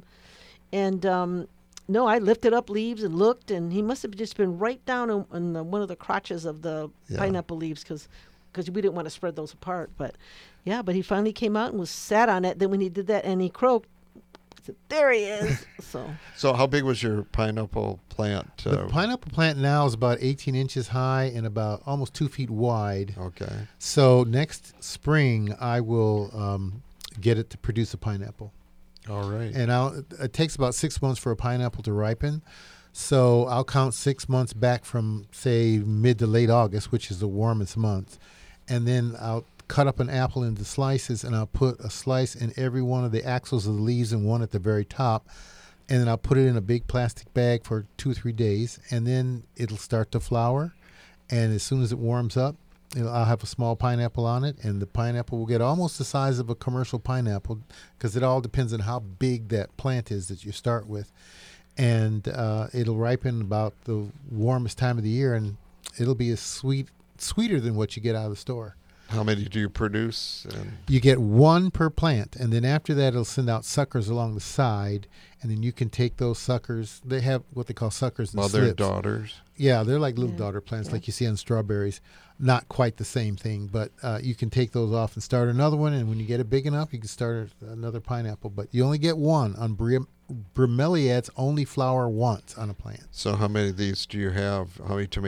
Speaker 3: No, I lifted up leaves and looked, and he must have just been right down on one of the crotches of the pineapple leaves because we didn't want to spread those apart. But he finally came out and was sat on it. Then when he did that and he croaked, I said, there he is.
Speaker 2: So how big was your pineapple plant?
Speaker 4: The pineapple plant now is about 18 inches high and about almost 2 feet wide.
Speaker 2: Okay.
Speaker 4: So next spring, I will get it to produce a pineapple.
Speaker 2: All right.
Speaker 4: And it takes about 6 months for a pineapple to ripen. So I'll count 6 months back from, say, mid to late August, which is the warmest month. And then I'll cut up an apple into slices, and I'll put a slice in every one of the axils of the leaves and one at the very top. And then I'll put it in a big plastic bag for 2 or 3 days, and then it'll start to flower. And as soon as it warms up, I'll have a small pineapple on it, and the pineapple will get almost the size of a commercial pineapple because it all depends on how big that plant is that you start with. And it'll ripen about the warmest time of the year, and it'll be sweeter than what you get out of the store.
Speaker 2: How many do you produce?
Speaker 4: You get one per plant, and then after that, it'll send out suckers along the side, and then you can take those suckers. They have what they call suckers and
Speaker 2: Mother,
Speaker 4: slips.
Speaker 2: daughters.
Speaker 4: Yeah, they're like little daughter plants, like you see on strawberries. Not quite the same thing, but you can take those off and start another one, and when you get it big enough, you can start another pineapple. But you only get one. On bromeliads only flower once on a plant.
Speaker 2: So how many of these do you have? How many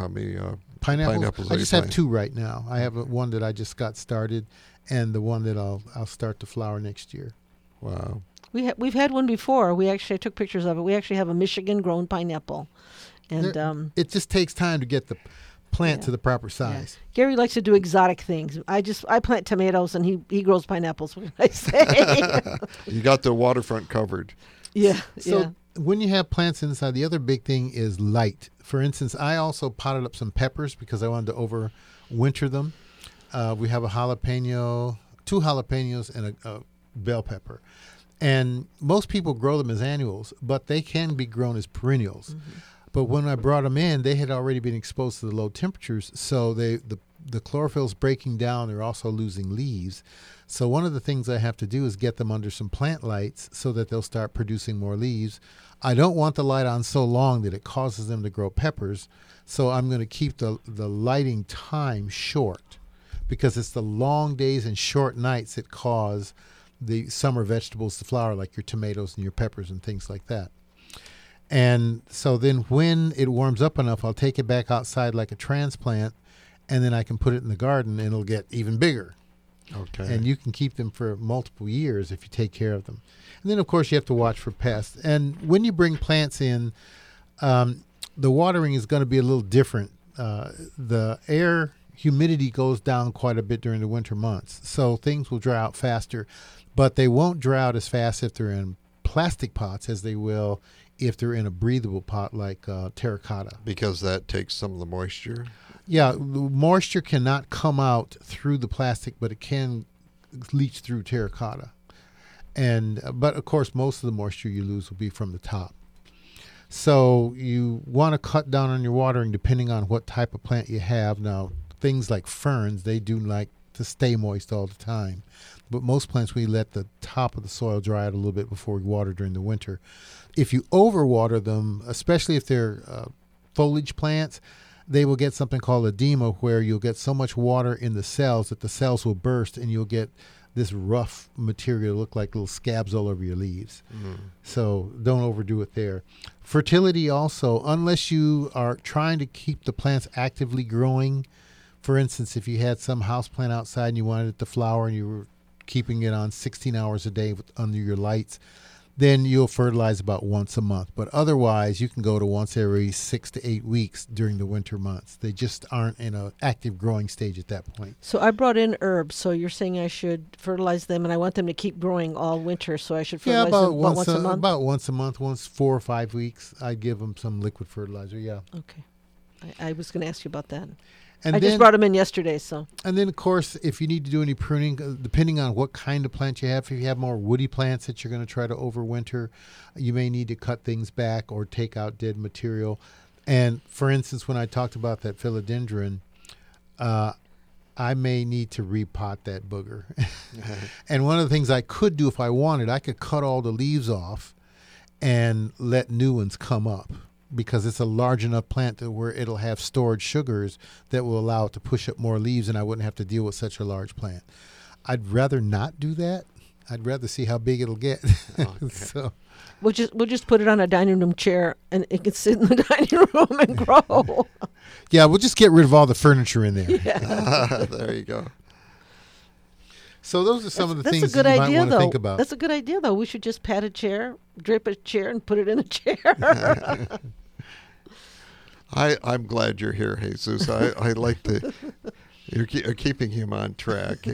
Speaker 2: pineapples
Speaker 4: I
Speaker 2: are
Speaker 4: just
Speaker 2: you
Speaker 4: have 2 right now. I have one that I just got started, and the one that I'll start to flower next year.
Speaker 2: Wow.
Speaker 3: We've had one before. I took pictures of it. We actually have a Michigan-grown pineapple, and
Speaker 4: It just takes time to get the plant to the proper size.
Speaker 3: Gary likes to do exotic things. I plant tomatoes, and he grows pineapples. What can I say?
Speaker 2: You got the waterfront covered.
Speaker 3: Yeah.
Speaker 4: So when you have plants inside, the other big thing is light. For instance, I also potted up some peppers because I wanted to overwinter them. We have a jalapeno, 2 jalapenos, and a bell pepper. And most people grow them as annuals, but they can be grown as perennials. Mm-hmm. But when I brought them in, they had already been exposed to the low temperatures, so the chlorophyll's breaking down. They're also losing leaves. So one of the things I have to do is get them under some plant lights so that they'll start producing more leaves. I don't want the light on so long that it causes them to grow peppers, so I'm going to keep the lighting time short because it's the long days and short nights that cause the summer vegetables to flower, like your tomatoes and your peppers and things like that. And so then when it warms up enough, I'll take it back outside like a transplant, and then I can put it in the garden, and it'll get even bigger.
Speaker 2: Okay.
Speaker 4: And you can keep them for multiple years if you take care of them. And then, of course, you have to watch for pests. And when you bring plants in, the watering is going to be a little different. The air humidity goes down quite a bit during the winter months, so things will dry out faster. But they won't dry out as fast if they're in plastic pots as they will if they're in a breathable pot like terracotta.
Speaker 2: Because that takes some of the moisture?
Speaker 4: Yeah, the moisture cannot come out through the plastic, but it can leach through terracotta. But of course, most of the moisture you lose will be from the top. So you want to cut down on your watering depending on what type of plant you have. Now, things like ferns, they do like to stay moist all the time. But most plants, we let the top of the soil dry out a little bit before we water during the winter. If you overwater them, especially if they're foliage plants, they will get something called edema, where you'll get so much water in the cells that the cells will burst and you'll get this rough material look like little scabs all over your leaves. So don't overdo it there. Fertility also, unless you are trying to keep the plants actively growing. For instance, if you had some house plant outside and you wanted it to flower and you were keeping it on 16 hours a day under your lights, then you'll fertilize about once a month. But otherwise, you can go to once every 6 to 8 weeks during the winter months. They just aren't in an active growing stage at that point.
Speaker 3: So I brought in herbs. So you're saying I should fertilize them, and I want them to keep growing all winter. So I should fertilize them about once a month?
Speaker 4: About once a month, once 4 or 5 weeks. I'd give them some liquid fertilizer, yeah.
Speaker 3: Okay. I was going to ask you about that.
Speaker 4: And
Speaker 3: I just brought them in yesterday, so.
Speaker 4: And then, of course, if you need to do any pruning, depending on what kind of plant you have, if you have more woody plants that you're going to try to overwinter, you may need to cut things back or take out dead material. And, for instance, when I talked about that philodendron, I may need to repot that booger. And one of the things I could do if I wanted, I could cut all the leaves off and let new ones come up, because it's a large enough plant to where it'll have stored sugars that will allow it to push up more leaves, and I wouldn't have to deal with such a large plant. I'd rather not do that. I'd rather see how big it'll get. Okay. So
Speaker 3: we'll just put it on a dining room chair, and it can sit in the dining room and grow.
Speaker 4: Yeah, we'll just get rid of all the furniture in there.
Speaker 3: Yeah.
Speaker 2: There you go.
Speaker 4: So those are some of the things
Speaker 3: that you
Speaker 4: might want to think about.
Speaker 3: That's a good idea, though. We should just pat a chair, drape a chair, and put it in a chair.
Speaker 2: I'm glad you're here, Jesus. I like you're keeping him on track.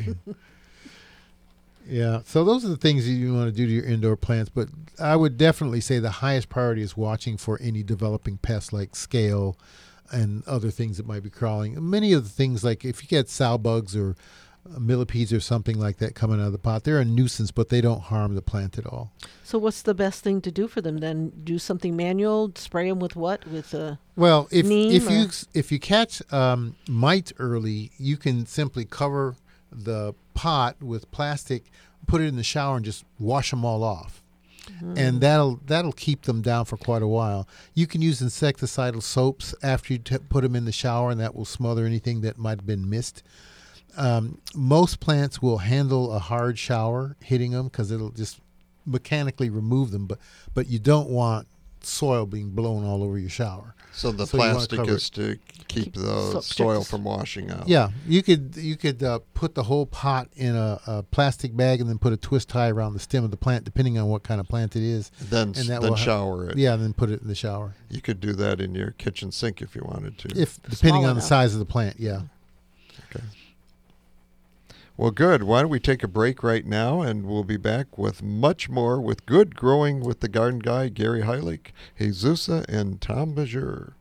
Speaker 4: Yeah, so those are the things that you want to do to your indoor plants, but I would definitely say the highest priority is watching for any developing pests like scale and other things that might be crawling. Many of the things, like if you get sow bugs or millipedes or something like that coming out of the pot, they're a nuisance, but they don't harm the plant at all.
Speaker 3: So what's the best thing to do for them then? Do something manual? Spray them with what? With
Speaker 4: well,
Speaker 3: neem
Speaker 4: if you catch mite early, you can simply cover the pot with plastic, put it in the shower, and just wash them all off. And that'll keep them down for quite a while. You can use insecticidal soaps after you put them in the shower, and that will smother anything that might have been missed. Most plants will handle a hard shower hitting them because it'll just mechanically remove them, but you don't want soil being blown all over your shower.
Speaker 2: So the plastic is to keep the soil from washing out.
Speaker 4: Yeah, you could put the whole pot in a plastic bag and then put a twist tie around the stem of the plant, depending on what kind of plant it is.
Speaker 2: Then shower it.
Speaker 4: Yeah, and then put it in the shower.
Speaker 2: You could do that in your kitchen sink if you wanted to.
Speaker 4: Depending on the size of the plant, yeah.
Speaker 2: Okay. Well, good. Why don't we take a break right now, and we'll be back with much more with Good Growing with the Garden Guy, Gary Heilig, Jesusa, and Tom Majeur.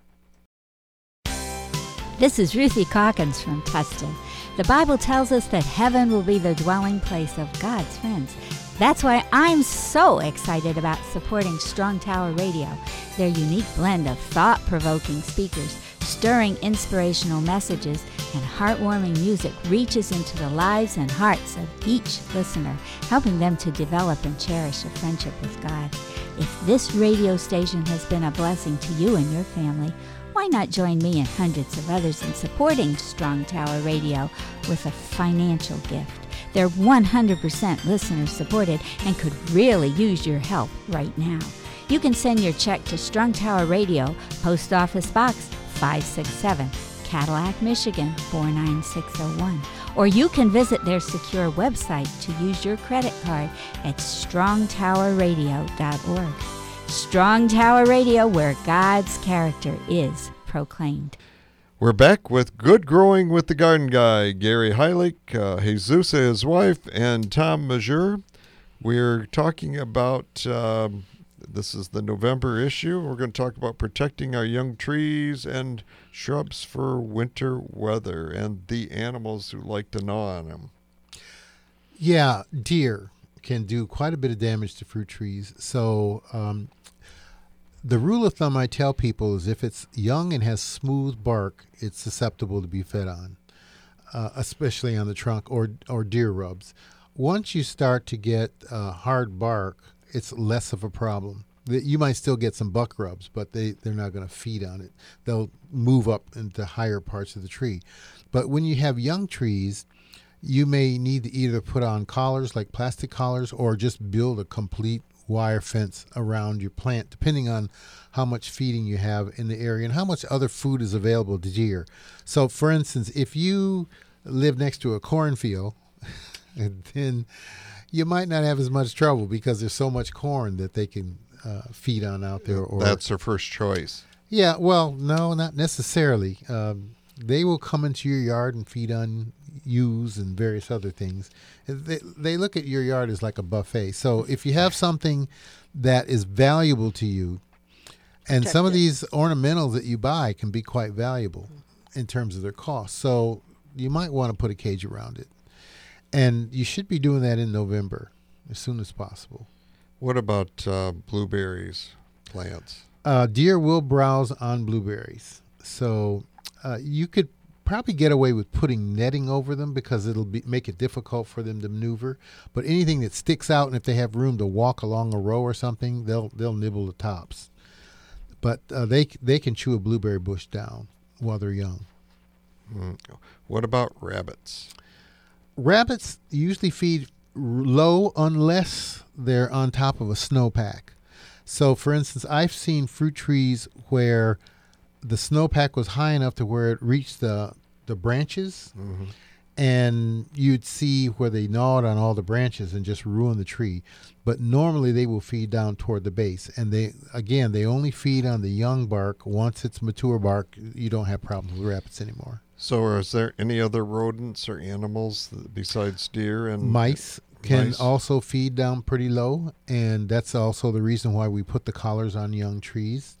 Speaker 6: This is Ruthie Calkins from Tustin. The Bible tells us that heaven will be the dwelling place of God's friends. That's why I'm so excited about supporting Strong Tower Radio. Their unique blend of thought-provoking speakers, stirring inspirational messages, and heartwarming music reaches into the lives and hearts of each listener, helping them to develop and cherish a friendship with God. If this radio station has been a blessing to you and your family, why not join me and hundreds of others in supporting Strong Tower Radio with a financial gift? They're 100% listener supported and could really use your help right now. You can send your check to Strong Tower Radio, Post Office Box 567, Cadillac, Michigan 49601. Or you can visit their secure website to use your credit card at strongtowerradio.org. Strong Tower Radio, where God's character is proclaimed.
Speaker 2: We're back with Good Growing with the Garden Guy, Gary Heilig, Jesusa, his wife, and Tom Majeur. We're talking about, this is the November issue. We're going to talk about protecting our young trees and shrubs for winter weather and the animals who like to gnaw on them.
Speaker 4: Yeah, deer can do quite a bit of damage to fruit trees. So The rule of thumb I tell people is if it's young and has smooth bark, it's susceptible to be fed on, especially on the trunk or deer rubs. Once you start to get hard bark, it's less of a problem. You might still get some buck rubs, but they're not going to feed on it. They'll move up into higher parts of the tree. But when you have young trees, you may need to either put on collars like plastic collars or just build a complete wire fence around your plant, depending on how much feeding you have in the area and how much other food is available to deer. So, for instance, if you live next to a cornfield, then you might not have as much trouble because there's so much corn that they can feed on out there. Or
Speaker 2: That's their first choice.
Speaker 4: Yeah, well, no, not necessarily. They will come into your yard and feed on ewes and various other things. They look at your yard as like a buffet. So if you have something that is valuable to you, and some of these ornamentals that you buy can be quite valuable in terms of their cost. So you might want to put a cage around it. And you should be doing that in November as soon as possible.
Speaker 2: What about blueberries plants?
Speaker 4: Deer will browse on blueberries. So you could probably get away with putting netting over them because it'll make it difficult for them to maneuver. But anything that sticks out, and if they have room to walk along a row or something, they'll nibble the tops. But they can chew a blueberry bush down while they're young.
Speaker 2: What about rabbits?
Speaker 4: Rabbits usually feed low unless they're on top of a snowpack. So, for instance, I've seen fruit trees where the snowpack was high enough to where it reached the branches, and you'd see where they gnawed on all the branches and just ruin the tree. But normally they will feed down toward the base, and they only feed on the young bark. Once it's mature bark, you don't have problems with rabbits anymore.
Speaker 2: So is there any other rodents or animals besides deer and
Speaker 4: mice? Can also feed down pretty low, and that's also the reason why we put the collars on young trees.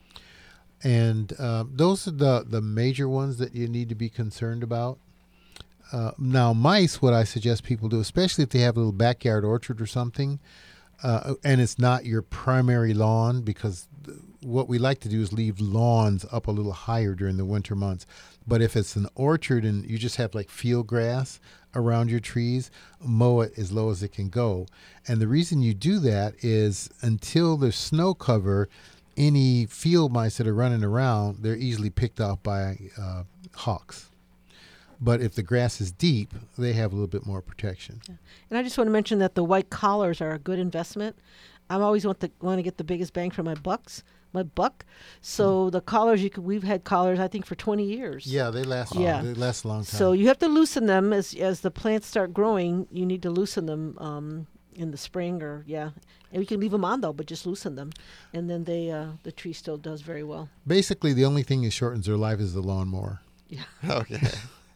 Speaker 4: And those are the major ones that you need to be concerned about. Now, mice, what I suggest people do, especially if they have a little backyard orchard or something, and it's not your primary lawn, because what we like to do is leave lawns up a little higher during the winter months. But if it's an orchard and you just have like field grass around your trees, mow it as low as it can go. And the reason you do that is until there's snow cover, any field mice that are running around, they're easily picked off by hawks. But if the grass is deep, they have a little bit more protection.
Speaker 3: Yeah. And I just want to mention that the white collars are a good investment. I always want to get the biggest bang for my buck. So the collars, we've had collars, I think, for 20 years.
Speaker 4: Yeah, they last long. They last a long time.
Speaker 3: So you have to loosen them as the plants start growing. You need to loosen them in the spring and we can leave them on though, but just loosen them, and then the tree still does very well. Basically,
Speaker 4: the only thing that shortens their life is the lawnmower.
Speaker 3: Yeah.
Speaker 2: Okay.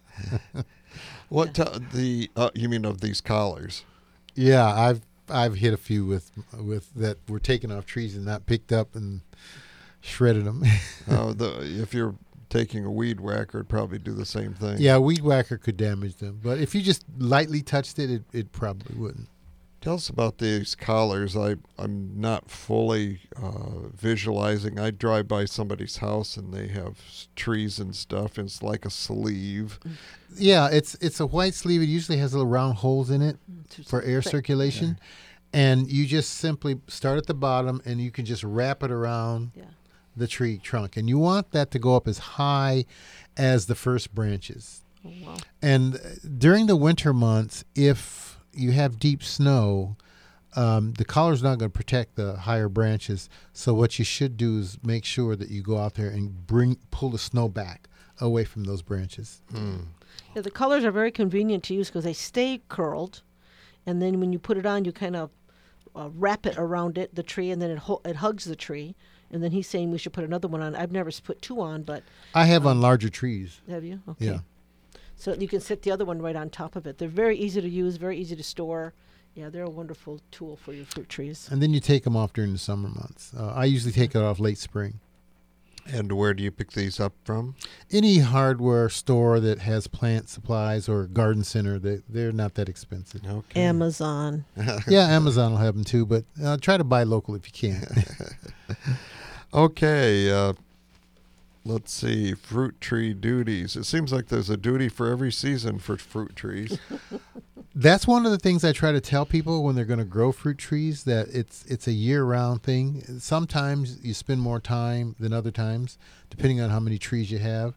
Speaker 2: What you mean of these collars?
Speaker 4: Yeah, I've hit a few with that were taken off trees and not picked up and shredded them.
Speaker 2: If you're taking a weed whacker, it'd probably do the same thing.
Speaker 4: Yeah, a weed whacker could damage them, but if you just lightly touched it, it probably wouldn't.
Speaker 2: Tell us about these collars. I'm not fully visualizing. I drive by somebody's house and they have trees and stuff. And it's like a sleeve.
Speaker 4: Yeah, it's a white sleeve. It usually has little round holes in it for air circulation. Yeah. And you just simply start at the bottom and you can just wrap it around the tree trunk. And you want that to go up as high as the first branches. Oh, wow. And during the winter months, if you have deep snow, the collar's not going to protect the higher branches. So what you should do is make sure that you go out there and pull the snow back away from those branches.
Speaker 3: Yeah, the collars are very convenient to use because they stay curled, and then when you put it on, you kind of wrap it around the tree, and then it hugs the tree. And then he's saying we should put another one on. I've never put two on, but
Speaker 4: I have on larger trees.
Speaker 3: Have you? Okay.
Speaker 4: Yeah.
Speaker 3: So you can set the other one right on top of it. They're very easy to use, very easy to store. Yeah, they're a wonderful tool for your fruit trees.
Speaker 4: And then you take them off during the summer months. I usually take it off late spring.
Speaker 2: And where do you pick these up from?
Speaker 4: Any hardware store that has plant supplies or garden center, they're not that expensive.
Speaker 2: Okay.
Speaker 3: Amazon.
Speaker 4: Yeah, Amazon will have them too, but try to buy local if you can.
Speaker 2: Okay, let's see. Fruit tree duties. It seems like there's a duty for every season for fruit trees.
Speaker 4: That's one of the things I try to tell people when they're going to grow fruit trees, that it's a year-round thing. Sometimes you spend more time than other times, depending on how many trees you have.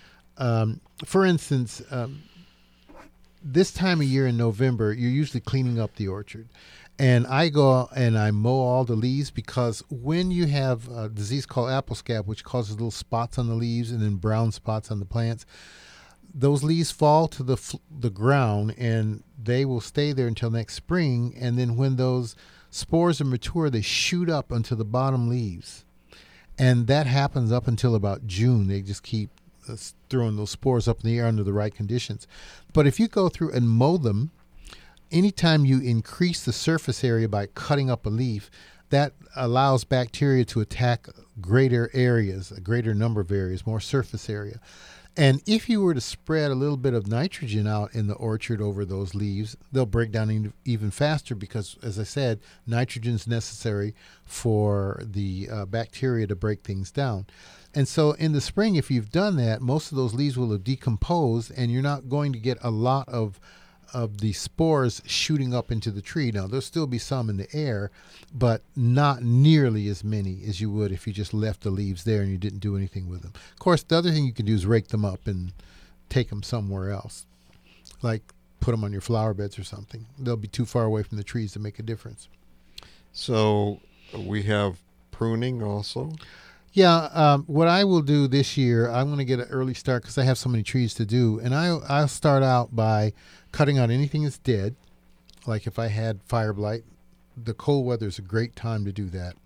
Speaker 4: For instance, this time of year in November, you're usually cleaning up the orchard. And I go and I mow all the leaves, because when you have a disease called apple scab, which causes little spots on the leaves and then brown spots on the plants, those leaves fall to the ground and they will stay there until next spring. And then when those spores are mature, they shoot up onto the bottom leaves. And that happens up until about June. They just keep throwing those spores up in the air under the right conditions. But if you go through and mow them, anytime you increase the surface area by cutting up a leaf, that allows bacteria to attack greater areas, a greater number of areas, more surface area. And if you were to spread a little bit of nitrogen out in the orchard over those leaves, they'll break down even faster, because, as I said, nitrogen is necessary for the bacteria to break things down. And so in the spring, if you've done that, most of those leaves will have decomposed, and you're not going to get a lot of the spores shooting up into the tree. Now, there'll still be some in the air, but not nearly as many as you would if you just left the leaves there and you didn't do anything with them. Of course, the other thing you can do is rake them up and take them somewhere else, like put them on your flower beds or something. They'll be too far away from the trees to make a difference.
Speaker 2: So we have pruning also?
Speaker 4: Yeah, what I will do this year, I'm going to get an early start because I have so many trees to do. And I'll start out by cutting out anything that's dead. Like if I had fire blight, the cold weather is a great time to do that.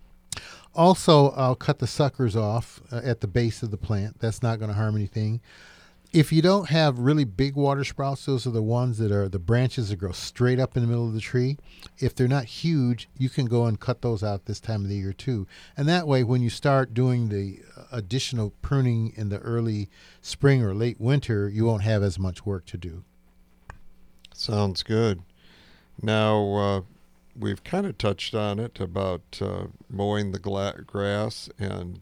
Speaker 4: Also, I'll cut the suckers off at the base of the plant. That's not going to harm anything. If you don't have really big water sprouts, those are the ones that are the branches that grow straight up in the middle of the tree. If they're not huge, you can go and cut those out this time of the year too. And that way, when you start doing the additional pruning in the early spring or late winter, you won't have as much work to do.
Speaker 2: Sounds good. Now, we've kind of touched on it about mowing the grass and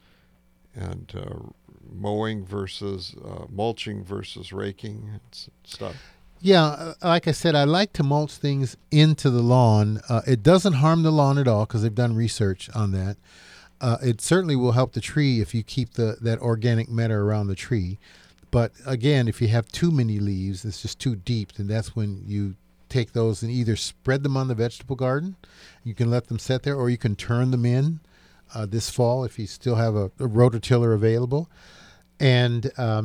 Speaker 2: mowing versus mulching versus raking and stuff.
Speaker 4: Yeah, like I said, I like to mulch things into the lawn. It doesn't harm the lawn at all because they've done research on that. It certainly will help the tree if you keep that organic matter around the tree. But again, if you have too many leaves, it's just too deep, then that's when you take those and either spread them on the vegetable garden. You can let them sit there, or you can turn them in this fall if you still have a rototiller available. And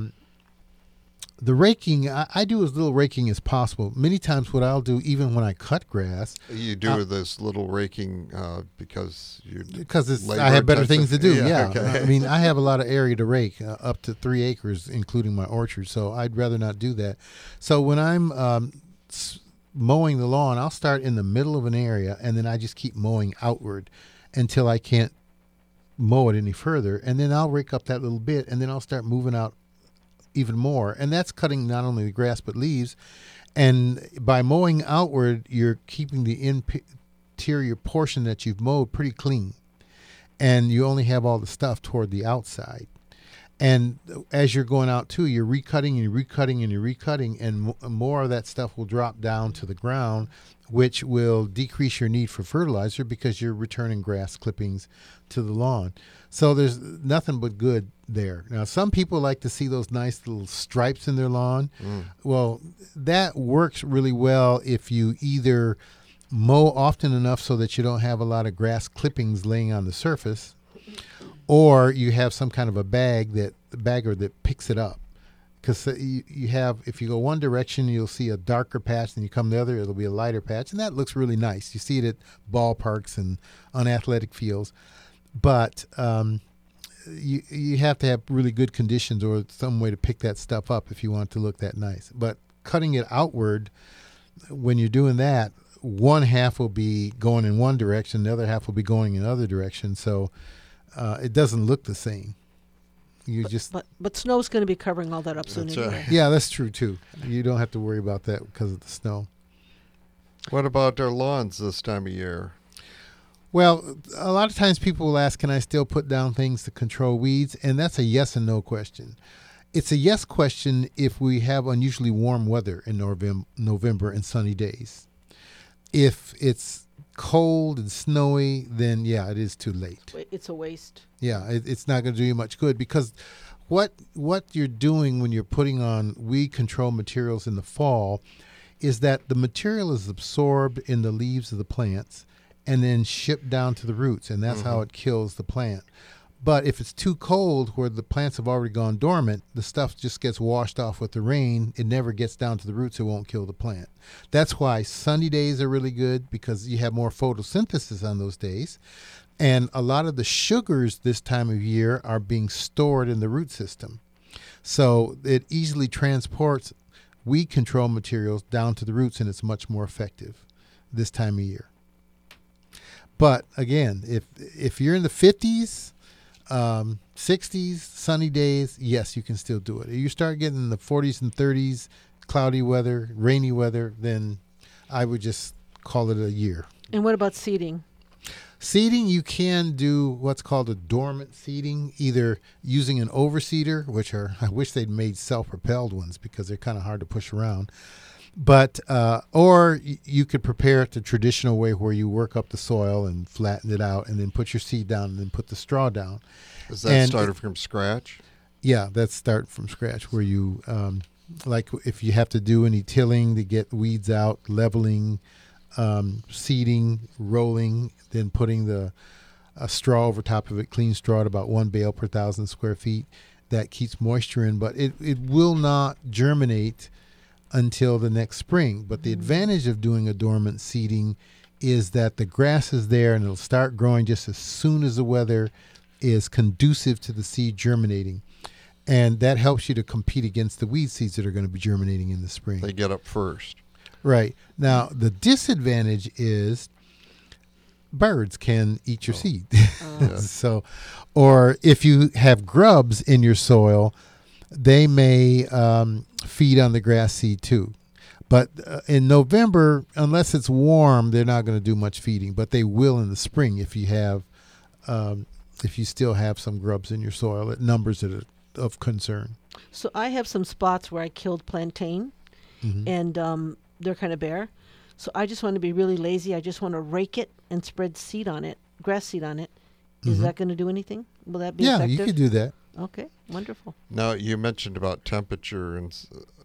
Speaker 4: the raking, I do as little raking as possible. Many times what I'll do, even when I cut grass.
Speaker 2: You do this little raking because
Speaker 4: I have better things to do, yeah.
Speaker 2: Okay.
Speaker 4: I mean, I have a lot of area to rake, up to 3 acres, including my orchard, so I'd rather not do that. So when I'm mowing the lawn, I'll start in the middle of an area, and then I just keep mowing outward until I can't mow it any further, and then I'll rake up that little bit, and then I'll start moving out even more, and that's cutting not only the grass but leaves. And by mowing outward, you're keeping the interior portion that you've mowed pretty clean, and you only have all the stuff toward the outside. And as you're going out too, you're recutting and you're recutting and you're recutting, and more of that stuff will drop down to the ground, which will decrease your need for fertilizer because you're returning grass clippings to the lawn. So there's nothing but good there. Now, some people like to see those nice little stripes in their lawn. Well, that works really well if you either mow often enough so that you don't have a lot of grass clippings laying on the surface, or you have some kind of a bagger that picks it up. Because you have, if you go one direction, you'll see a darker patch, and you come the other, it'll be a lighter patch, and that looks really nice. You see it at ballparks and on athletic fields. But you have to have really good conditions or some way to pick that stuff up if you want it to look that nice. But cutting it outward, when you're doing that, one half will be going in one direction, the other half will be going in another direction, so it doesn't look the same.
Speaker 3: But snow's going to be covering all that up soon anyway.
Speaker 2: Right.
Speaker 4: Yeah, that's true too. You don't have to worry about that because of the snow.
Speaker 2: What about our lawns this time of year?
Speaker 4: Well, a lot of times people will ask, can I still put down things to control weeds? And that's a yes and no question. It's a yes question if we have unusually warm weather in November and sunny days. If it's cold and snowy, then yeah, it is too late.
Speaker 3: It's a waste.
Speaker 4: Yeah, it's not going to do you much good, because what you're doing when you're putting on weed control materials in the fall is that the material is absorbed in the leaves of the plants and then shipped down to the roots, and that's how it kills the plant. But if it's too cold where the plants have already gone dormant, the stuff just gets washed off with the rain. It never gets down to the roots. It won't kill the plant. That's why sunny days are really good, because you have more photosynthesis on those days. And a lot of the sugars this time of year are being stored in the root system. So it easily transports weed control materials down to the roots, and it's much more effective this time of year. But again, if you're in the 50s, 60s, sunny days, yes, you can still do it. If you start getting in the 40s and 30s, cloudy weather, rainy weather, then I would just call it a year.
Speaker 3: And what about seeding?
Speaker 4: Seeding, you can do what's called a dormant seeding, either using an overseeder, which I wish they'd made self-propelled ones because they're kind of hard to push around. But or you could prepare it the traditional way, where you work up the soil and flatten it out, and then put your seed down, and then put the straw down.
Speaker 2: Is that started from scratch?
Speaker 4: Yeah, that's start from scratch, where you like if you have to do any tilling to get weeds out, leveling, seeding, rolling, then putting a straw over top of it, clean straw at about 1 bale per 1,000 square feet. That keeps moisture in, but it will not germinate until the next spring. But the advantage of doing a dormant seeding is that the grass is there, and it'll start growing just as soon as the weather is conducive to the seed germinating. And that helps you to compete against the weed seeds that are going to be germinating in the spring.
Speaker 2: They get up first.
Speaker 4: Right. Now, the disadvantage is birds can eat your seed. So, or if you have grubs in your soil, they may feed on the grass seed too. But in November, unless it's warm, they're not going to do much feeding. But they will in the spring if you have, if you still have some grubs in your soil at numbers that are of concern.
Speaker 3: So I have some spots where I killed plantain, and they're kind of bare. So I just want to be really lazy. I just want to rake it and spread seed on it, grass seed on it. Is that going to do anything? Will that be effective?
Speaker 4: Yeah, you could do that.
Speaker 3: Okay, wonderful.
Speaker 2: Now, you mentioned about temperature, and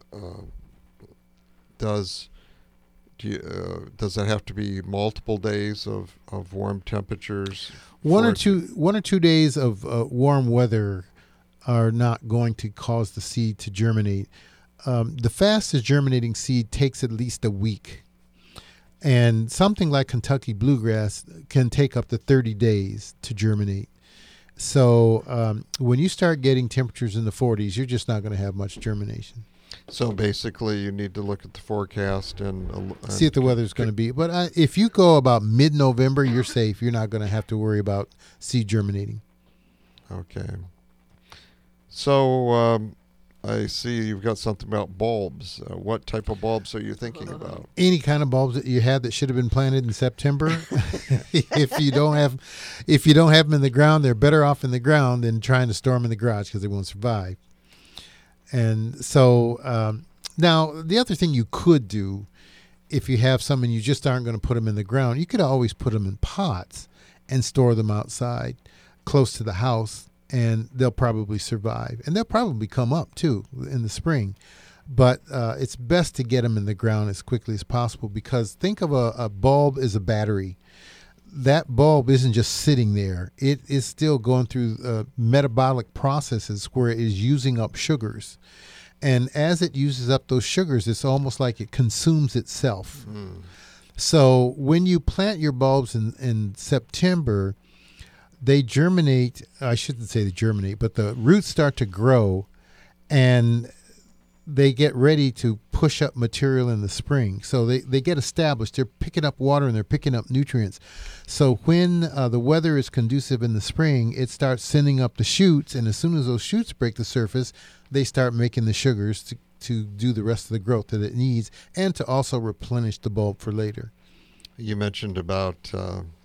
Speaker 2: does it have to be multiple days of warm temperatures?
Speaker 4: One or two days of warm weather are not going to cause the seed to germinate. The fastest germinating seed takes at least a week. And something like Kentucky bluegrass can take up to 30 days to germinate. So when you start getting temperatures in the 40s, you're just not going to have much germination.
Speaker 2: So basically, you need to look at the forecast and
Speaker 4: see if the weather's going to be. But if you go about mid-November, you're safe. You're not going to have to worry about seed germinating.
Speaker 2: Okay. So I see you've got something about bulbs. What type of bulbs are you thinking about?
Speaker 4: Any kind of bulbs that you had that should have been planted in September. If you don't have them in the ground, they're better off in the ground than trying to store them in the garage, because they won't survive. And so now the other thing you could do, if you have some and you just aren't going to put them in the ground, you could always put them in pots and store them outside close to the house, and they'll probably survive. And they'll probably come up too in the spring. But it's best to get them in the ground as quickly as possible, because think of a bulb as a battery. That bulb isn't just sitting there. It is still going through metabolic processes where it is using up sugars. And as it uses up those sugars, it's almost like it consumes itself. So when you plant your bulbs in September, they germinate. I shouldn't say they germinate, but the roots start to grow, and they get ready to push up material in the spring. So they get established. They're picking up water and they're picking up nutrients. So when the weather is conducive in the spring, it starts sending up the shoots. And as soon as those shoots break the surface, they start making the sugars to do the rest of the growth that it needs, and to also replenish the bulb for later.
Speaker 2: You mentioned about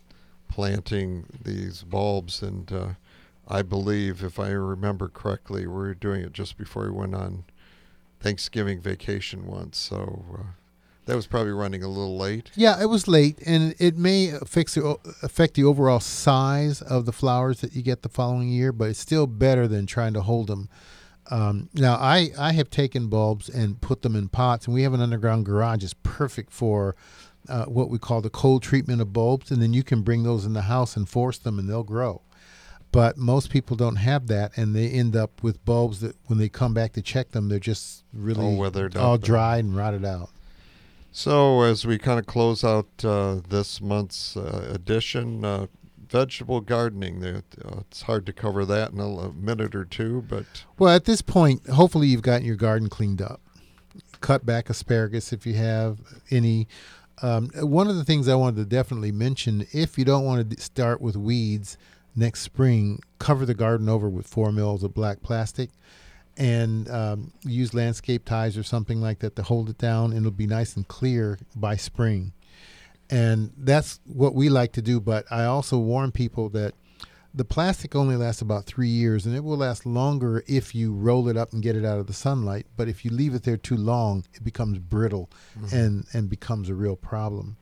Speaker 2: planting these bulbs, and I believe, if I remember correctly, we were doing it just before we went on Thanksgiving vacation once, so that was probably running a little late.
Speaker 4: Yeah, it was late, and it may affect the overall size of the flowers that you get the following year, but it's still better than trying to hold them. Now, I have taken bulbs and put them in pots, and we have an underground garage. It's perfect for what we call the cold treatment of bulbs, and then you can bring those in the house and force them, and they'll grow. But most people don't have that, and they end up with bulbs that when they come back to check them, they're just really
Speaker 2: withered
Speaker 4: all
Speaker 2: up.
Speaker 4: dried and rotted out.
Speaker 2: So as we kind of close out this month's edition, vegetable gardening, it's hard to cover that in a minute or two, but...
Speaker 4: Well, at this point, hopefully you've gotten your garden cleaned up. Cut back asparagus if you have any. One of the things I wanted to definitely mention, if you don't want to start with weeds next spring, cover the garden over with 4 mils of black plastic and use landscape ties or something like that to hold it down, and it'll be nice and clear by spring. And that's what we like to do, but I also warn people that the plastic only lasts about 3 years, and it will last longer if you roll it up and get it out of the sunlight. But if you leave it there too long, it becomes brittle and becomes a real problem.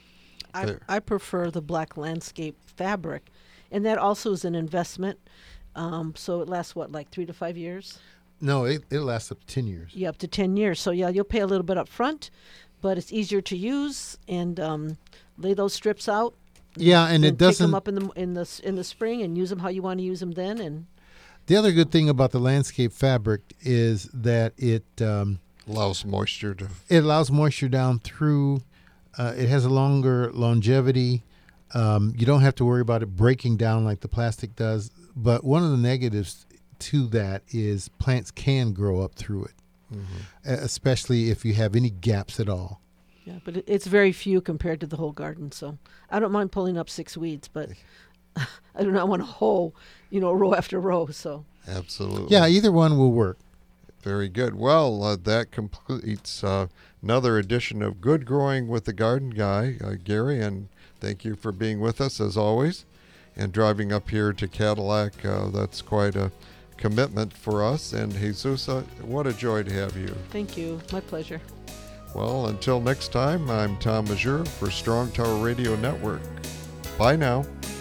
Speaker 3: I prefer the black landscape fabric, and that also is an investment. So it lasts, like 3 to 5 years?
Speaker 4: No, it lasts up to 10 years.
Speaker 3: Yeah, up to 10 years. So, yeah, you'll pay a little bit up front, but it's easier to use, and lay those strips out.
Speaker 4: Yeah, and it doesn't...
Speaker 3: Pick them up in the spring and use them how you want to use them then. And
Speaker 4: the other good thing about the landscape fabric is that it...
Speaker 2: allows moisture to...
Speaker 4: It allows moisture down through. It has a longer longevity. You don't have to worry about it breaking down like the plastic does. But one of the negatives to that is plants can grow up through it, especially if you have any gaps at all.
Speaker 3: Yeah, but it's very few compared to the whole garden. So I don't mind pulling up 6 weeds, but I do not want to hoe, row after row. So
Speaker 2: absolutely,
Speaker 4: yeah, either one will work.
Speaker 2: Very good. Well, that completes another edition of Good Growing with the Garden Guy, Gary, and thank you for being with us as always, and driving up here to Cadillac. That's quite a commitment for us. And Jesus, what a joy to have you.
Speaker 3: Thank you. My pleasure.
Speaker 2: Well, until next time, I'm Tom Mazur for Strong Tower Radio Network. Bye now.